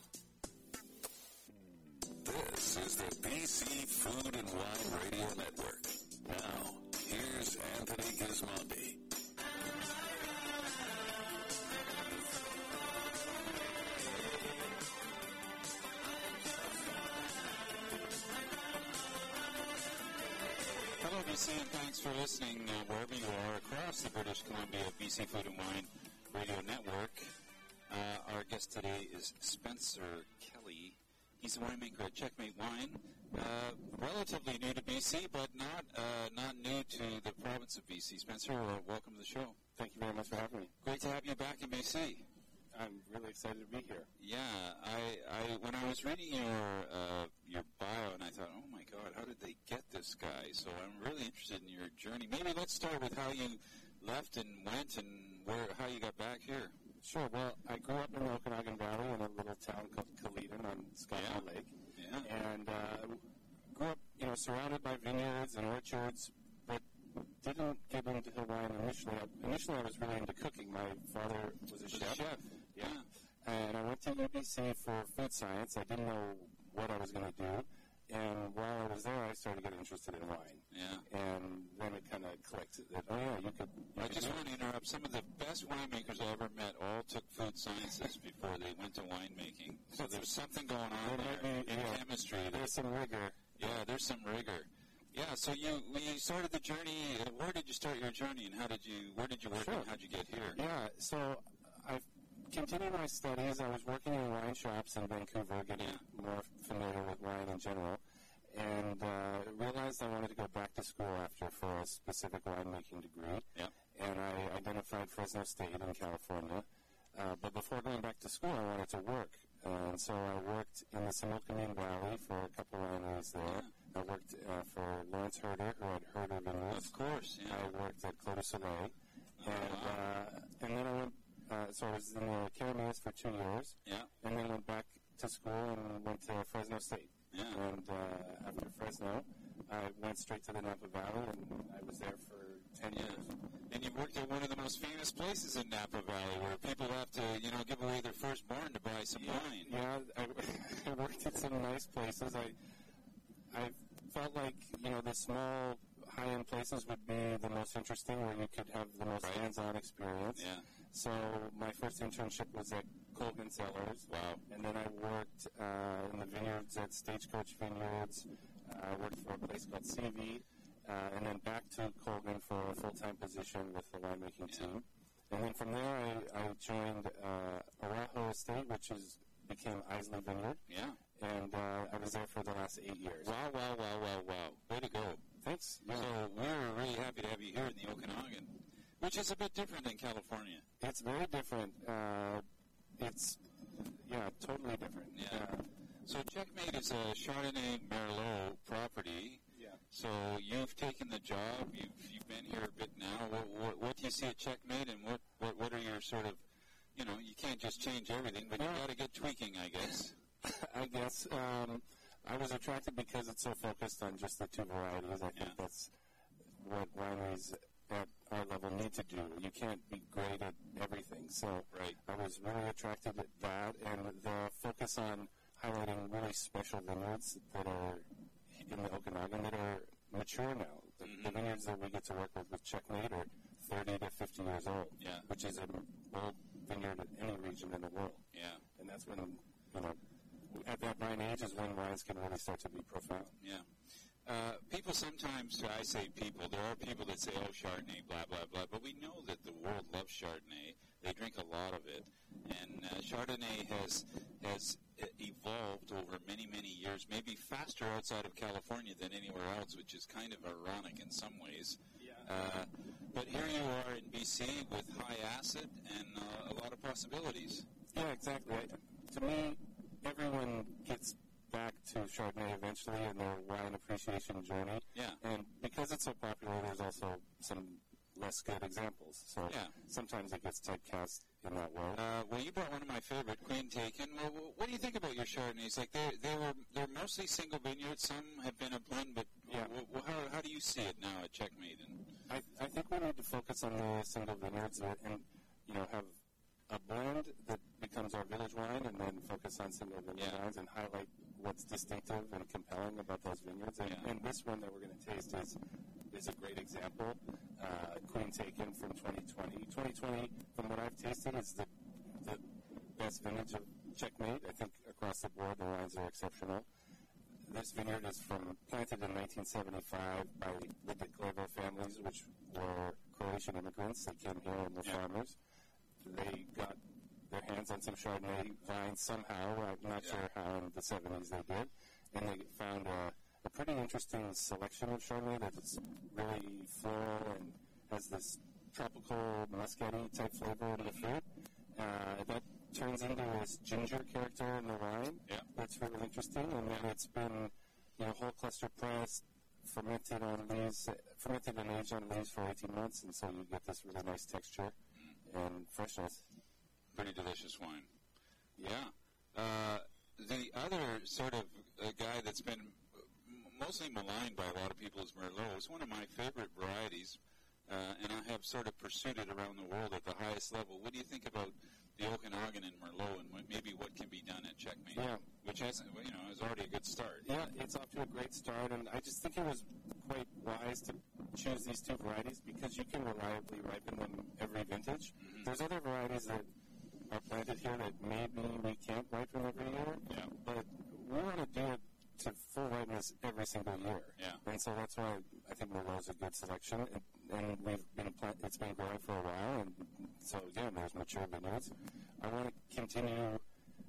This is the B C Food and Wine Radio Network. Now, here's Anthony Gismondi. Hello, B C, and thanks for listening uh, wherever you are across the British Columbia B C Food and Wine Radio Network. Uh, our guest today is Spencer Kelly. He's a winemaker at Checkmate Wine. Uh, relatively new to B C, but not uh, not new to the province of B C. Spencer, uh, welcome to the show. Thank you very much for having me. Great to have you back in B C. I'm really excited to be here. Yeah, I, I when I was reading your uh, your bio, and I thought, oh my God, how did they get this guy? So I'm really interested in your journey. Maybe let's start with how you left and went, and where how you got back here. Sure. Well, I grew up in the Okanagan Valley in a little town called Caledon on Scotland Yeah. Lake, Yeah. and uh, grew up, you know, surrounded by vineyards and orchards, but didn't get into wine initially. I, initially, I was really into cooking. My father was a Was chef. a chef. Yeah. And I went to U B C for food science. I didn't know what I was going to do. And while I was there, I started to get interested in wine. Yeah. And then it kind of clicked that, oh, yeah, you could. You I could just do want to interrupt. Some of the best winemakers I ever met all took food sciences before they went to winemaking. So there's something going on There there, might be, in yeah, chemistry. There's some rigor. Yeah, there's some rigor. Yeah, so you when you started the journey, uh, where did you start your journey, and how did you, where did you work, Sure. and how did you get here? Yeah, so I continued my studies. I was working in wine shops in Vancouver, getting Yeah. more familiar with wine in general, and uh, realized I wanted to go back to school after for a specific winemaking degree. Yeah. And I identified Fresno State in California. Uh, but before going back to school, I wanted to work. Uh, and so I worked in the Similkameen Valley for a couple wineries there. I worked uh, for Lawrence Herder, who had Herder Vineyards. Of course, yeah. I worked at Clos du Soleil. Oh, And, wow. uh, and then I went, uh, so I was in the Caramellas for two years. Yeah. And then went back to school and went to Fresno State. Yeah. And uh, after Fresno, I went straight to the Napa Valley, and I was there for ten Yeah. years. And you worked at one of the most famous places in Napa Valley, where people have to, you know, give away their firstborn to buy some wine. Yeah, I, I worked at some nice places. I I felt like, you know, the small, high-end places would be the most interesting, where you could have the most Right. hands-on experience. Yeah. So my first internship was at Colgan Cellars. Wow. And then I worked uh, in the vineyards at Stagecoach Vineyards. Uh, I worked for a place called C V. Uh, and then back to Colgan for a full-time position with the winemaking Yeah. team. And then from there, I, I joined uh, Arajo Estate, which is became Isley Vineyard. Yeah. And uh, I was there for the last eight years. Wow, wow, wow, wow, wow. Way to go. Thanks. Yeah. So we're really happy to have you here in the Okanagan, which is a bit different than California. It's very different. Uh, it's, yeah, totally different. Yeah. Uh, So Checkmate is a Chardonnay Merlot property. Yeah. So you've taken the job. You've you've been here a bit now. What what, what do you see at Checkmate, and what, what what are your sort of, you know, you can't just change everything, but you Yeah. got to get tweaking, I guess. I guess um, I was attracted because it's so focused on just the two varieties. I think Yeah. that's what wineries at our level need to do. You can't be great at everything. So Right. I was really attracted at that, and the focus on highlighting really special vineyards that are in the Okanagan that are mature now. The, Mhm. the vineyards that we get to work with with Checkmate are thirty to fifty years old, Yeah. which is a old vineyard in any region in the world. Yeah. And that's when, you know, at that vine age is when wines can really start to be profound. Yeah. Uh, people sometimes, I say people, there are people that say, oh, Chardonnay, blah, blah, blah, but we know that the world loves Chardonnay. They drink a lot of it. And uh, Chardonnay has has uh, evolved over many, many years, maybe faster outside of California than anywhere else, which is kind of ironic in some ways. Yeah. Uh, but here you are in B C with high acid and uh, a lot of possibilities. Yeah, exactly. I, to me, everyone gets back to Chardonnay eventually in their wine appreciation journey. Yeah. And because it's so popular, there's also some less good examples. So Yeah. sometimes it gets typecast in that way. Uh, well, you brought one of my favorite, Queen Taken. Well, well, what do you think about your Chardonnays? Like they they were they're mostly single vineyards. Some have been a blend, but Yeah. w- w- how how do you see it now at Checkmate? And I, I think we need to focus on the single vineyards and, and, you know, have a blend that becomes our village wine, and then focus on single vineyard Yeah. wines and highlight what's distinctive and compelling about those vineyards. And, Yeah. and this one that we're going to taste is is a great example. Uh, Queen Taken from twenty twenty. twenty twenty, from what I've tasted, is the the best vintage of Checkmate. I think across the board, the wines are exceptional. This vineyard is from planted in nineteen seventy-five by the Deklevo families, which were Croatian immigrants. They came here and were Yeah. farmers. They got their hands on some Chardonnay vines somehow. I'm not yeah. sure how in the seventies they did. And they found a, a pretty interesting selection of Chardonnay that's really floral and has this tropical muscatty type flavor in the fruit. Uh, that turns into this ginger character in the wine. Yeah. That's really interesting. And then it's been, you know, whole cluster pressed, fermented on leaves, fermented and aged on leaves for eighteen months, and so you get this really nice texture mm. and freshness. Pretty delicious wine. Yeah. Uh, the other sort of uh, guy that's been mostly maligned by a lot of people is Merlot. It's one of my favorite varieties, uh, and I have sort of pursued it around the world at the highest level. What do you think about the Okanagan and Merlot, and what, maybe what can be done at Checkmate? Yeah. Which has, you know, is already a good start. Yeah, it's off to a great start, and I just think it was quite wise to choose these two varieties because you can reliably ripen them every vintage. Mm-hmm. There's other varieties that are planted here that maybe we can't ripen every year, yeah. but we want to do it to full ripeness every single year. Yeah. And so that's why I think Merlot is a good selection, and, and we've been plant, it's been growing for a while, and so again, there's mature vineyards. I want to continue,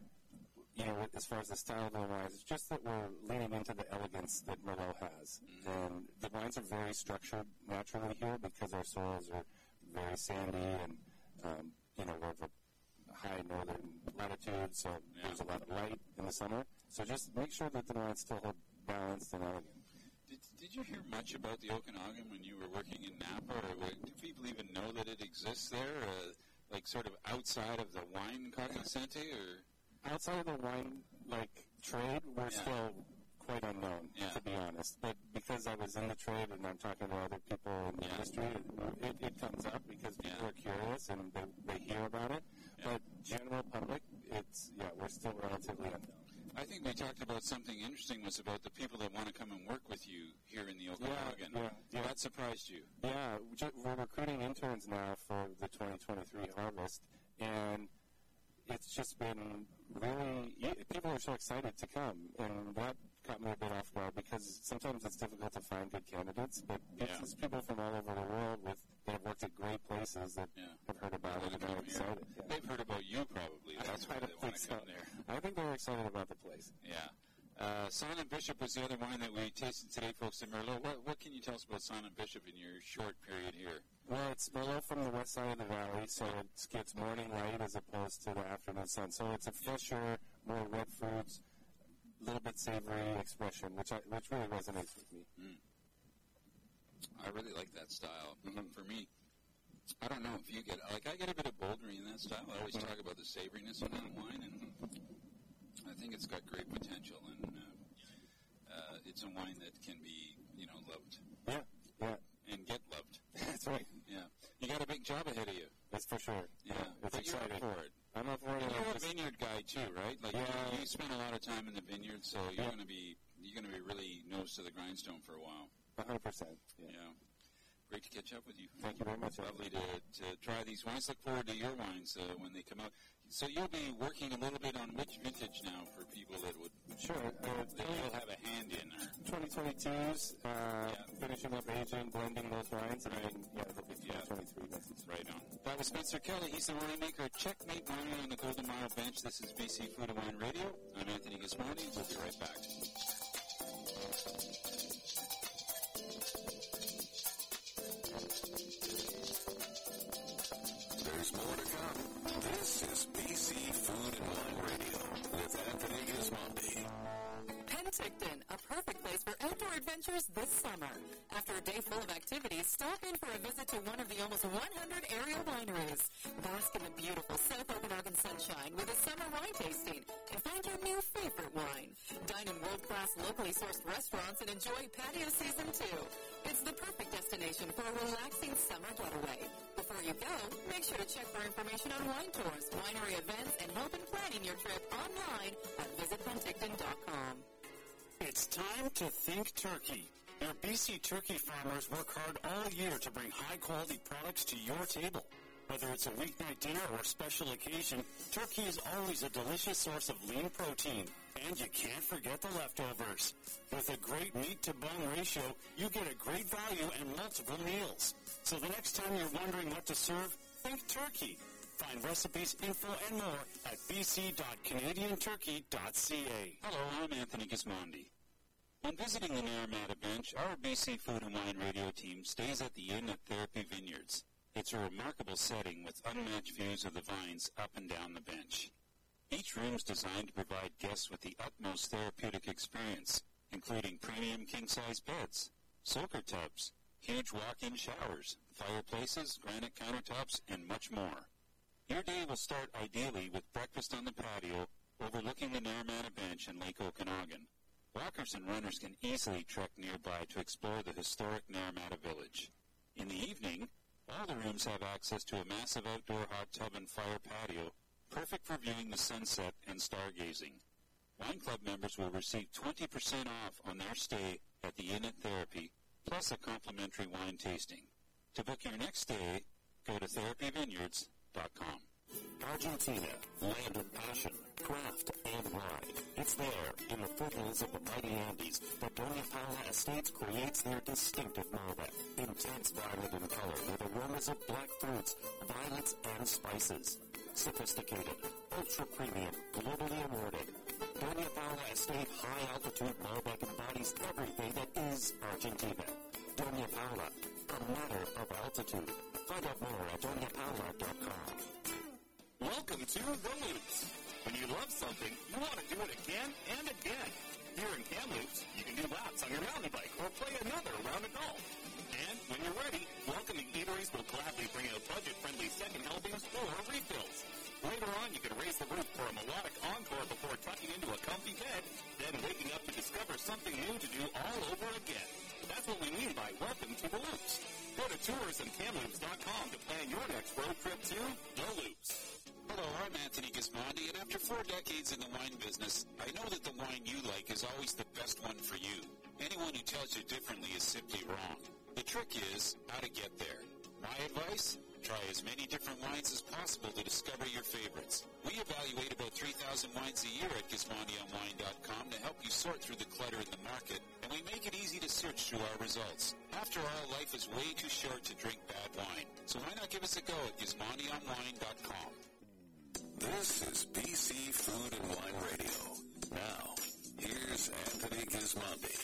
you know, as far as the style of the wines, it's just that we're leaning into the elegance that Merlot has. Mm-hmm. And the wines are very structured naturally here because our soils are very sandy and, um, you know, we're of a high northern latitude, so yeah. there's a lot of light in the summer. So just make sure that the wines still hold balanced and elegant. Did, did you hear much about the Okanagan when you were working in Napa? Or do people even know that it exists there, uh, like sort of outside of the wine cognoscente? Or outside of the wine like trade, we're yeah. still quite unknown, yeah. to be honest. But because I was in the trade and I'm talking to other people in the yeah. industry, it, it, it comes up because people yeah. are curious and they, they hear about it. Yeah. But general public, it's yeah, we're still relatively unknown. I think we talked about something interesting was about the people that want to come and work with you here in the Okanagan. Yeah, yeah, yeah. That surprised you. Yeah, we're recruiting interns now for the twenty twenty-three harvest, and it's just been really, people are so excited to come, and that caught me a bit off guard because sometimes it's difficult to find good candidates, but it's yeah. just people from all over the world with that have worked at great places that yeah. have heard about it and are excited. Yeah. They've heard about you probably. That's why they want to so. come there. I think they're excited about the place. Yeah. Uh, Silent Bishop was the other wine that we tasted today, folks, in Merlot. What, what can you tell us about Silent Bishop in your short period here? Well, it's Merlot from the west side of the valley, so it gets morning light as opposed to the afternoon sun. So it's a fresher, more red fruits, a little bit savory expression, which I, which really resonates with me. Mm. I really like that style. Mm-hmm. For me, I don't know if you get, like I get a bit of bouldery in that style. I always mm-hmm. talk about the savoriness of that wine, and I think it's got great potential, and uh, uh, it's a wine that can be, you know, loved. Yeah, yeah. And get loved. That's right. Yeah. You got a big job ahead of you. That's for sure. Yeah. It's but exciting. You're up for it. I'm up for it. And you're a vineyard guy too, right? Like yeah. you, you spend a lot of time in the vineyard, so you're yeah. going to be you're going to be really nose to the grindstone for a while. A hundred percent. Yeah. Yeah. Great to catch up with you. Thank you very much. Lovely to, to try these wines. Look forward to your wines uh, when they come out. So you'll be working a little bit on which vintage now for people that would sure uh, that you'll have a hand in. Or twenty twenty-twos, uh, yeah. finishing up aging, blending those wines, and then yeah, the yeah. twenty twenty-three vintage. Right on. That was Spencer Kelly. He's the winemaker at Checkmate Winery on the Golden Mile Bench. This is B C Food and Wine Radio. I'm Anthony Gismondi. We'll be right back. There's more to come. This is B C Food and Wine Radio with Anthony Gismondi. Penticton, a perfect place for outdoor adventures this summer. After a day full of activities, stop in for a visit to one of the almost one hundred area wineries. Bask in the beautiful South Okanagan sunshine with a summer wine tasting and find your new favorite wine. Dine in world-class locally sourced restaurants and enjoy patio season two. It's the perfect destination for a relaxing summer getaway. Before you go, make sure to check for information on wine tours, winery events, and help in planning your trip online at visit penticton dot com. It's time to think turkey. Your B C turkey farmers work hard all year to bring high-quality products to your table. Whether it's a weeknight dinner or special occasion, turkey is always a delicious source of lean protein. And you can't forget the leftovers. With a great meat-to-bone ratio, you get a great value and multiple meals. So the next time you're wondering what to serve, think turkey. Find recipes, info, and more at b c dot canadian turkey dot c a. Hello, I'm Anthony Gismondi. When visiting the Naramata Bench, our B C Food and Wine radio team stays at the Inn at Therapy Vineyards. It's a remarkable setting with unmatched views of the vines up and down the bench. Each room is designed to provide guests with the utmost therapeutic experience, including premium king-size beds, soaker tubs, huge walk-in showers, fireplaces, granite countertops, and much more. Your day will start ideally with breakfast on the patio overlooking the Naramata Bench and Lake Okanagan. Walkers and runners can easily trek nearby to explore the historic Naramata Village. In the evening, all the rooms have access to a massive outdoor hot tub and fire patio, perfect for viewing the sunset and stargazing. Wine Club members will receive twenty percent off on their stay at the Inn at Therapy, plus a complimentary wine tasting. To book your next stay, go to therapy vineyards dot com. Argentina, land of passion, craft, and wine. It's there, in the foothills of the mighty Andes, that Doña Paula Estates creates their distinctive Malbec. Intense violet in color with aromas of black fruits, violets, and spices. Sophisticated, ultra-premium, globally awarded. Doña Paula Estate high-altitude Malbec embodies everything that is Argentina. Doña Paula, a matter of altitude. Find out more at doña paula dot com. Welcome to The Loops. When you love something, you want to do it again and again. Here in Kamloops, you can do laps on your mountain bike or play another round of golf. And when you're ready, welcoming eateries will gladly bring out budget-friendly second helpings or refills. Later on, you can raise the roof for a melodic encore before tucking into a comfy bed, then waking up to discover something new to do all over again. That's what we mean by welcome to The Loops. Go to tourism kamloops dot com to plan your next road trip to The Loops. Hello, I'm Anthony Gismondi, and after four decades in the wine business, I know that the wine you like is always the best one for you. Anyone who tells you differently is simply wrong. The trick is how to get there. My advice? Try as many different wines as possible to discover your favorites. We evaluate about three thousand wines a year at gismondi on wine dot com to help you sort through the clutter in the market, and we make it easy to search through our results. After all, life is way too short to drink bad wine, so why not give us a go at gismondi on wine dot com. This is B C Food and Wine Radio. Now, here's Anthony Gismondi.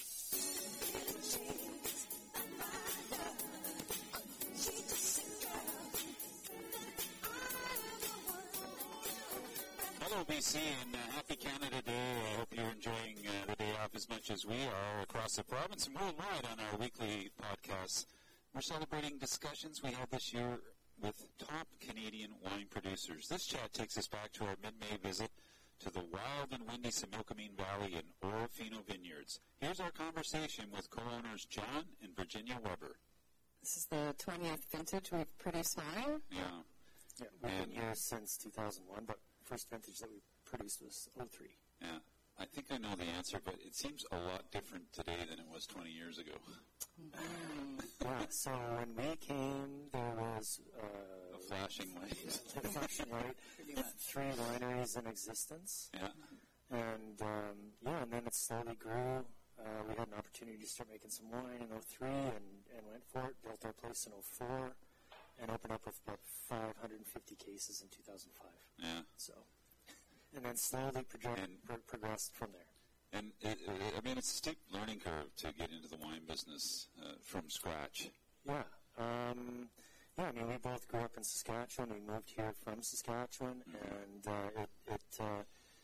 Hello, B C, and uh, happy Canada Day. I hope you're enjoying uh, the day off as much as we are across the province and worldwide on our weekly podcasts. We're celebrating discussions we had this year with top Canadian wine producers. This chat takes us back to our mid-May visit to the wild and windy Similkameen Valley and Orofino Vineyards. Here's our conversation with co-owners John and Virginia Weber. This is the twentieth vintage we've produced wine. Yeah. Yeah, we've been here since two thousand one, but first vintage that we produced was oh three. Yeah. I think I know the answer, but it seems a lot different today than it was twenty years ago. Mm-hmm. Yeah, so when we came, there was uh, a flashing light. a flashing light. Three wineries in existence. Yeah. And, um, yeah, and then it slowly grew. Uh, we had an opportunity to start making some wine in oh three and, and went for it, built our place in oh four, and opened up with about five hundred fifty cases in two thousand five. Yeah. So, and then slowly proje- and, pro- progressed from there. And, it, it, I mean, it's a steep learning curve to get into the wine business uh, from scratch. Yeah. Um, yeah, I mean, we both grew up in Saskatchewan. We moved here from Saskatchewan, mm-hmm. and uh, it, it, uh,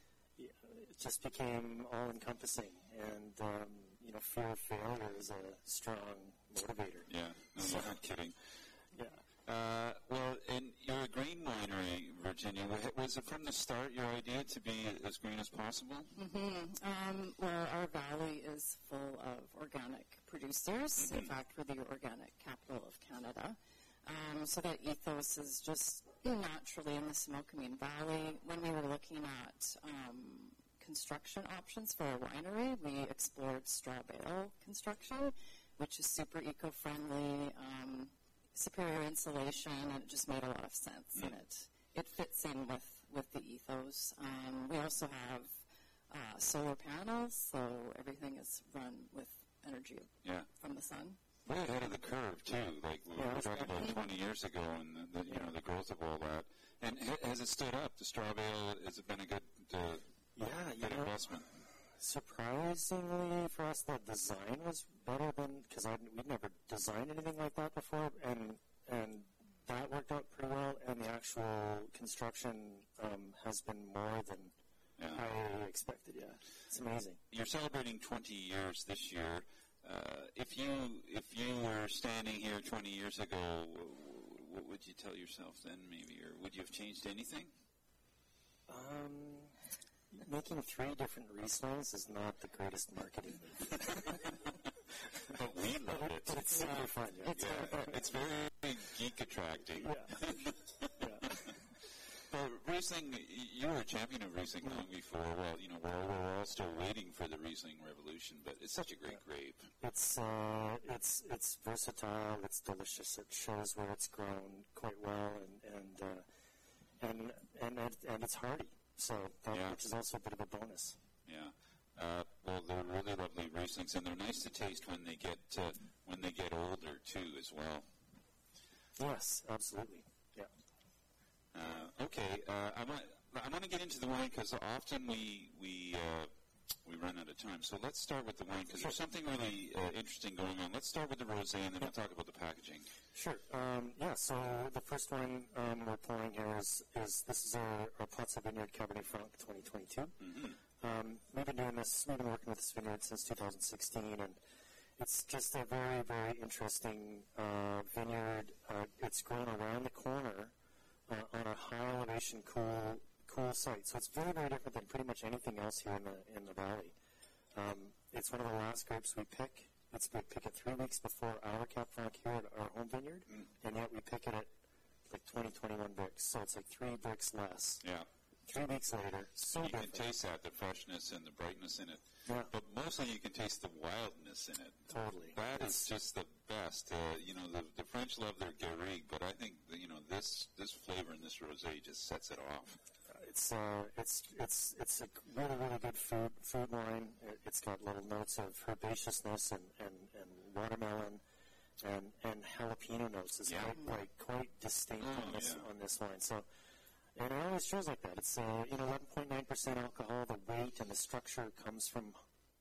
it just became all-encompassing. And, um, you know, fear of failure is a strong motivator. Yeah, no, so, I'm not kidding. Yeah. Uh, well, and you're a green winery, Virginia. Was it from the start your idea to be as green as possible? Mm-hmm. Um, well, our valley is full of organic producers. Mm-hmm. In fact, we're the organic capital of Canada. Um, so that ethos is just naturally in the Similkameen Valley. When we were looking at um, construction options for our winery, we explored straw bale construction, which is super eco-friendly, um, superior insulation, and it just made a lot of sense. Mm. And it, it fits in with, with the ethos. Um, we also have uh, solar panels, so everything is run with energy yeah. from the sun. way ahead of the curve too. Like we Yeah, were talking about twenty years ago, and the, the you know the growth of all that. And ha- has it stood up? The straw bale has it been a good, uh, Yeah, you good know, investment? surprisingly for us, the design was better than, because we'd never designed anything like that before, and and that worked out pretty well, and the actual construction um, has been more than Yeah. I expected, yeah. It's amazing. You're celebrating twenty years this year. Uh, if you if you were standing here twenty years ago, w- what would you tell yourself then, maybe, or would you have changed anything? Um, making three different Rieslings is not the greatest marketing move. But we love it. But it's super fun. Yeah. It's, yeah, it's very geek attracting. Yeah. yeah. Well, Riesling, you were a champion of Riesling long before. Well, you know, we're, we're all still waiting for the Riesling revolution, but it's such a great grape. It's uh, it's it's versatile. It's delicious. It shows where it's grown quite well, and and uh, and and and, and it's hardy. So that, Yeah. which is also a bit of a bonus. Yeah. Uh, well, they're really lovely Rieslings, and they're nice to taste when they get uh, when they get older too, as well. Yes, absolutely. Yeah. Uh, okay, uh, I want I want to get into the wine because often we we uh, we run out of time. So let's start with the wine because there's something really uh, interesting going on. Let's start with the rosé, and then we'll talk about the packaging. Sure. Um, yeah. So the first one um, we're pouring here is is this is our, our Platza Vineyard Cabernet Franc twenty twenty-two. Mm-hmm. Um, we've been doing this. We've been working with this vineyard since two thousand sixteen, and it's just a very, very interesting uh, vineyard. Uh, it's grown around the corner uh, on a high elevation, cool, cool site. So it's very, very different than pretty much anything else here in the in the valley. Um, it's one of the last grapes we pick. It's we pick it three weeks before our Cab Franc here at our home vineyard, Mm. and yet we pick it at like twenty, twenty-one bricks. So it's like three bricks less. Yeah. Three weeks later, so you different. can taste that, the freshness and the brightness in it. Yeah. But mostly you can taste the wildness in it. Totally. That is just the best. Uh, you know, the, the French love their Garrigue, but I think, that, you know, this this flavor in this rosé just sets it off. It's uh, it's it's it's a really really good food food wine. It, it's got little notes of herbaceousness and, and, and watermelon and and jalapeno notes. It's Yeah. quite, like quite distinct Oh, on this yeah. on this wine. So. And it always shows like that. It's, uh, you know, eleven point nine percent alcohol. The weight and the structure comes from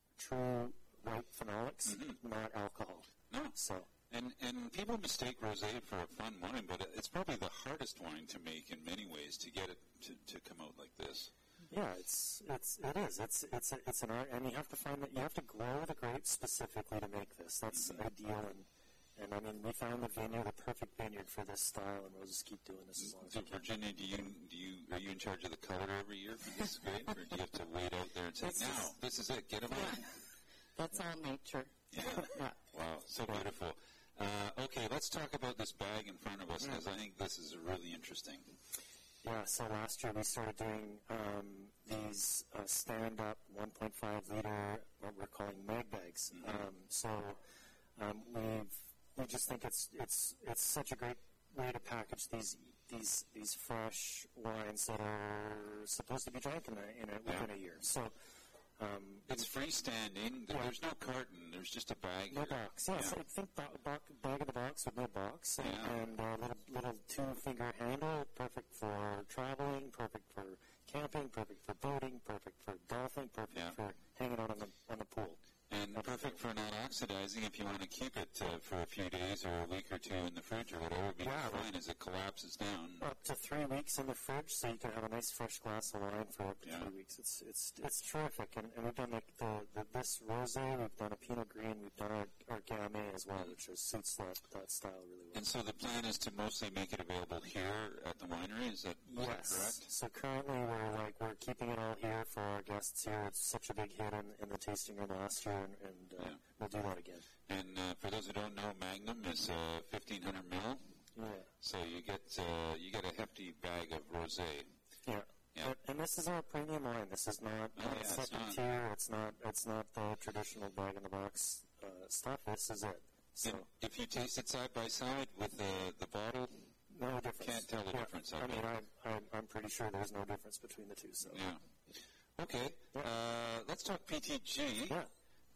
true white phenolics, Mm-hmm. not alcohol. No. So, And and people mistake rosé for a fun wine, but it's probably the hardest wine to make in many ways to get it to, to come out like this. yeah, it's it's it is. It's it's a, it's an art, and you have to find that you have to grow the grapes specifically to make this. That's Mm-hmm. ideal, and and I mean we found the vineyard, the perfect vineyard for this style, and we'll just keep doing this as long as So we can. Virginia, do you do you are you in charge of the color every year for this grape, or do you have to wait out there and say, That's "Now, just- this is it, get them on"? That's all nature. Yeah. Yeah. Wow, so beautiful. Uh, okay, let's talk about this bag in front of us because I think this is really interesting. Yeah, so last year we started doing um, these uh, stand-up one point five liter, what we're calling mag bags. Mm-hmm. Um, so um, we've we just think it's it's it's such a great way to package these these these fresh wines that are supposed to be drank in a, in a, within a year. So um, It's freestanding. There- There's no carton. There's just a bag. no here. box. Yeah, so I think bo- bo- bag in the box with no box, and, Yeah. and a little little two finger handle, perfect for traveling, perfect for camping, perfect for boating, perfect for golfing, perfect Yeah. for hanging out on the on the pool. And perfect for not oxidizing if you want to keep it uh, for a few days or a week or two in the fridge or whatever. It'd be Yeah, fine as it collapses down. Up to three weeks in the fridge, so you can have a nice fresh glass of wine for up to Yeah. three weeks. It's it's it's terrific, and, and we've done like the, the this rosé, we've done a Pinot Green, we've done our, our Gamay as well, which is, suits that, that style really well. And so the plan is to mostly make it available here at the winery. Is that, is that Yes. correct? So currently we're like we're keeping it all here for our guests here. It's such a big hit in, in the tasting room last year, and, and uh, Yeah. we'll do that again. And uh, for those who don't know, Magnum is uh, fifteen hundred mil. Yeah. So you get uh, you get a hefty bag of rosé. Yeah. Yeah. And, and this is our premium wine. This is not Oh, uh, yeah, it's second not. tier. It's not. It's not the traditional bag in the box uh, stuff. This is it. So And if you taste it side by side with the the bottle, no difference. can't tell the Yeah. difference. I I mean, bet. I, I, I'm pretty sure there's no difference between the two. So Yeah. Okay. Yeah. Uh, let's talk P T G. Yeah.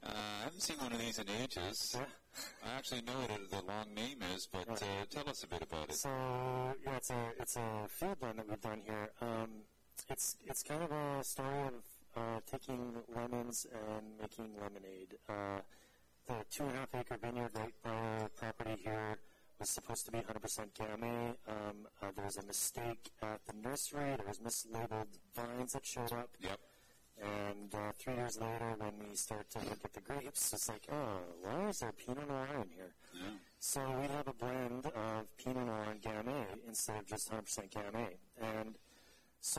Uh, I haven't seen one of these in ages. Yeah. I actually know what it, the long name is, but uh, tell us a bit about it. So yeah, it's a it's a field blend that we've done here. Um, it's it's kind of a story of uh, taking lemons and making lemonade. Uh, the two and a half acre vineyard right by our property here was supposed to be one hundred percent Gamay. Um, uh, there was a mistake at the nursery. There was mislabeled vines that showed up. Yep. And uh, three years later, when we start to look at the grapes, it's like, oh, why is there Pinot Noir in here? Yeah. So we have a blend of Pinot Noir and Gamay instead of just one hundred percent Gamay. And so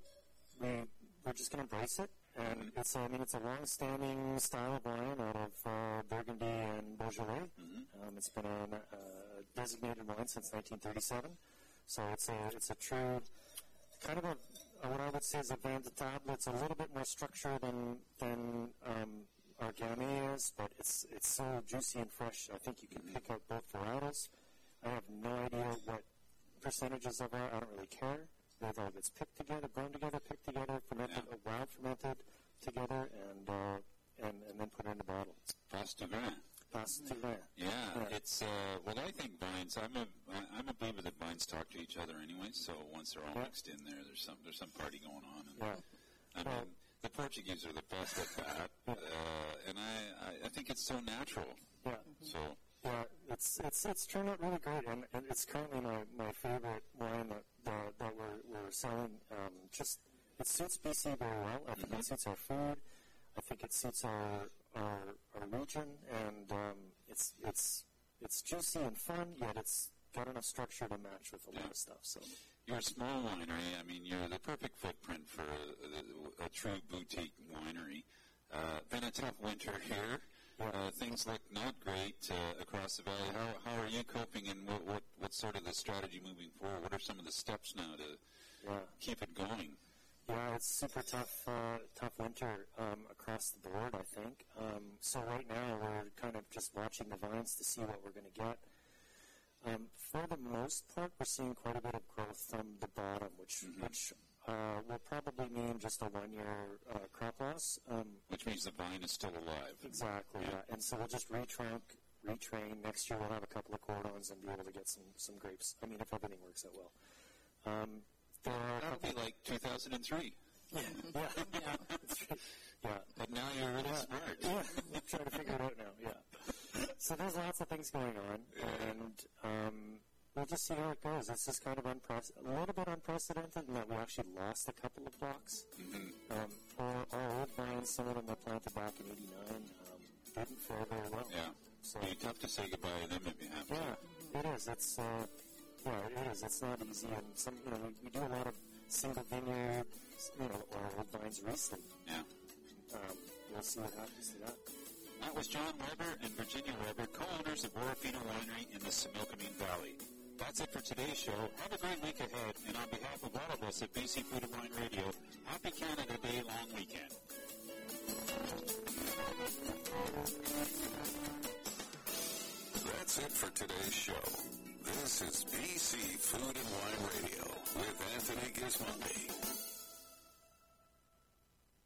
we, we're just going to embrace it. And mm-hmm. it's, I mean, it's a long-standing style of wine out of uh, Burgundy and Beaujolais. Mm-hmm. Um, it's been a uh, designated wine since nineteen thirty-seven. So it's a, it's a true kind of a, Uh, what I would say is a vin de table. It's a little bit more structured than than um, our Gamay is, but it's it's so juicy and fresh. I think you can pick out both varietals. I have no idea what percentages of are. I don't really care. It all gets picked together, grown together, picked together, fermented, yeah. uh, wild fermented together, and uh, and and then put it in the bottle. Passe du vin. Passe du vin. Yeah, yeah. It's uh, well, I think vines. I'm a I'm a believer that vines talk to each other anyway. So once they're all yeah. mixed in there, there's some there's some party going on. And, yeah. I mean, well, the Portuguese are the best at that, yeah. uh, and I, I I think it's so natural. Yeah. Mm-hmm. So. Yeah, it's it's it's turned out really great, and, and it's currently my, my favorite wine that that, that we're we're selling. Um, just it suits B C very well. I think mm-hmm. it suits our food. I think it suits our our, our region, and um, it's it's it's juicy and fun, yet it's got enough structure to match with a yeah. lot of stuff. So you're a small winery. I mean, you're the perfect footprint for a, a, a true boutique winery. Uh, been a tough winter here. Yeah. Uh, things look not great uh, across the valley. How how are you coping, and what, what what's sort of the strategy moving forward? What are some of the steps now to yeah. keep it going? Yeah, it's super tough, uh, tough winter um, across the board, I think. Um, so right now we're kind of just watching the vines to see what we're going to get. Um, for the most part, we're seeing quite a bit of growth from the bottom, which mm-hmm. which uh, will probably mean just a one-year uh, crop loss. Um, which means the vine is still alive. Exactly, yeah. yeah. And so we'll just retrunk, retrain. Next year we'll have a couple of cordons and be able to get some, some grapes. I mean, if everything works out well. Um, there are That'll be like two thousand three. Yeah, yeah, yeah. That's right. Yeah. But now you're really yeah. smart. Yeah, I'm trying to figure it out now, yeah. So there's lots of things going on, yeah. and um, we'll just see how it goes. It's just kind of unprec- a little bit unprecedented in that we actually lost a couple of blocks. Mm-hmm. Um, our, our old vines, some of them were planted back in eighty-nine, um, didn't fare very well. Yeah. So it'd be tough to say goodbye to them if you have to. Yeah, it is. It's, uh, yeah, it is. It's not easy, and some, you know, we, we do a lot of single vineyard, you know, or old vines Riesling. Yeah. Um, we'll see what happens to that. That was John Weber and Virginia Weber, co-owners of Orofino Winery in the Similkameen Valley. That's it for today's show. Have a great week ahead, and on behalf of all of us at B C Food and Wine Radio, happy Canada Day long weekend. That's it for today's show. This is B C Food and Wine Radio with Anthony Gismondi.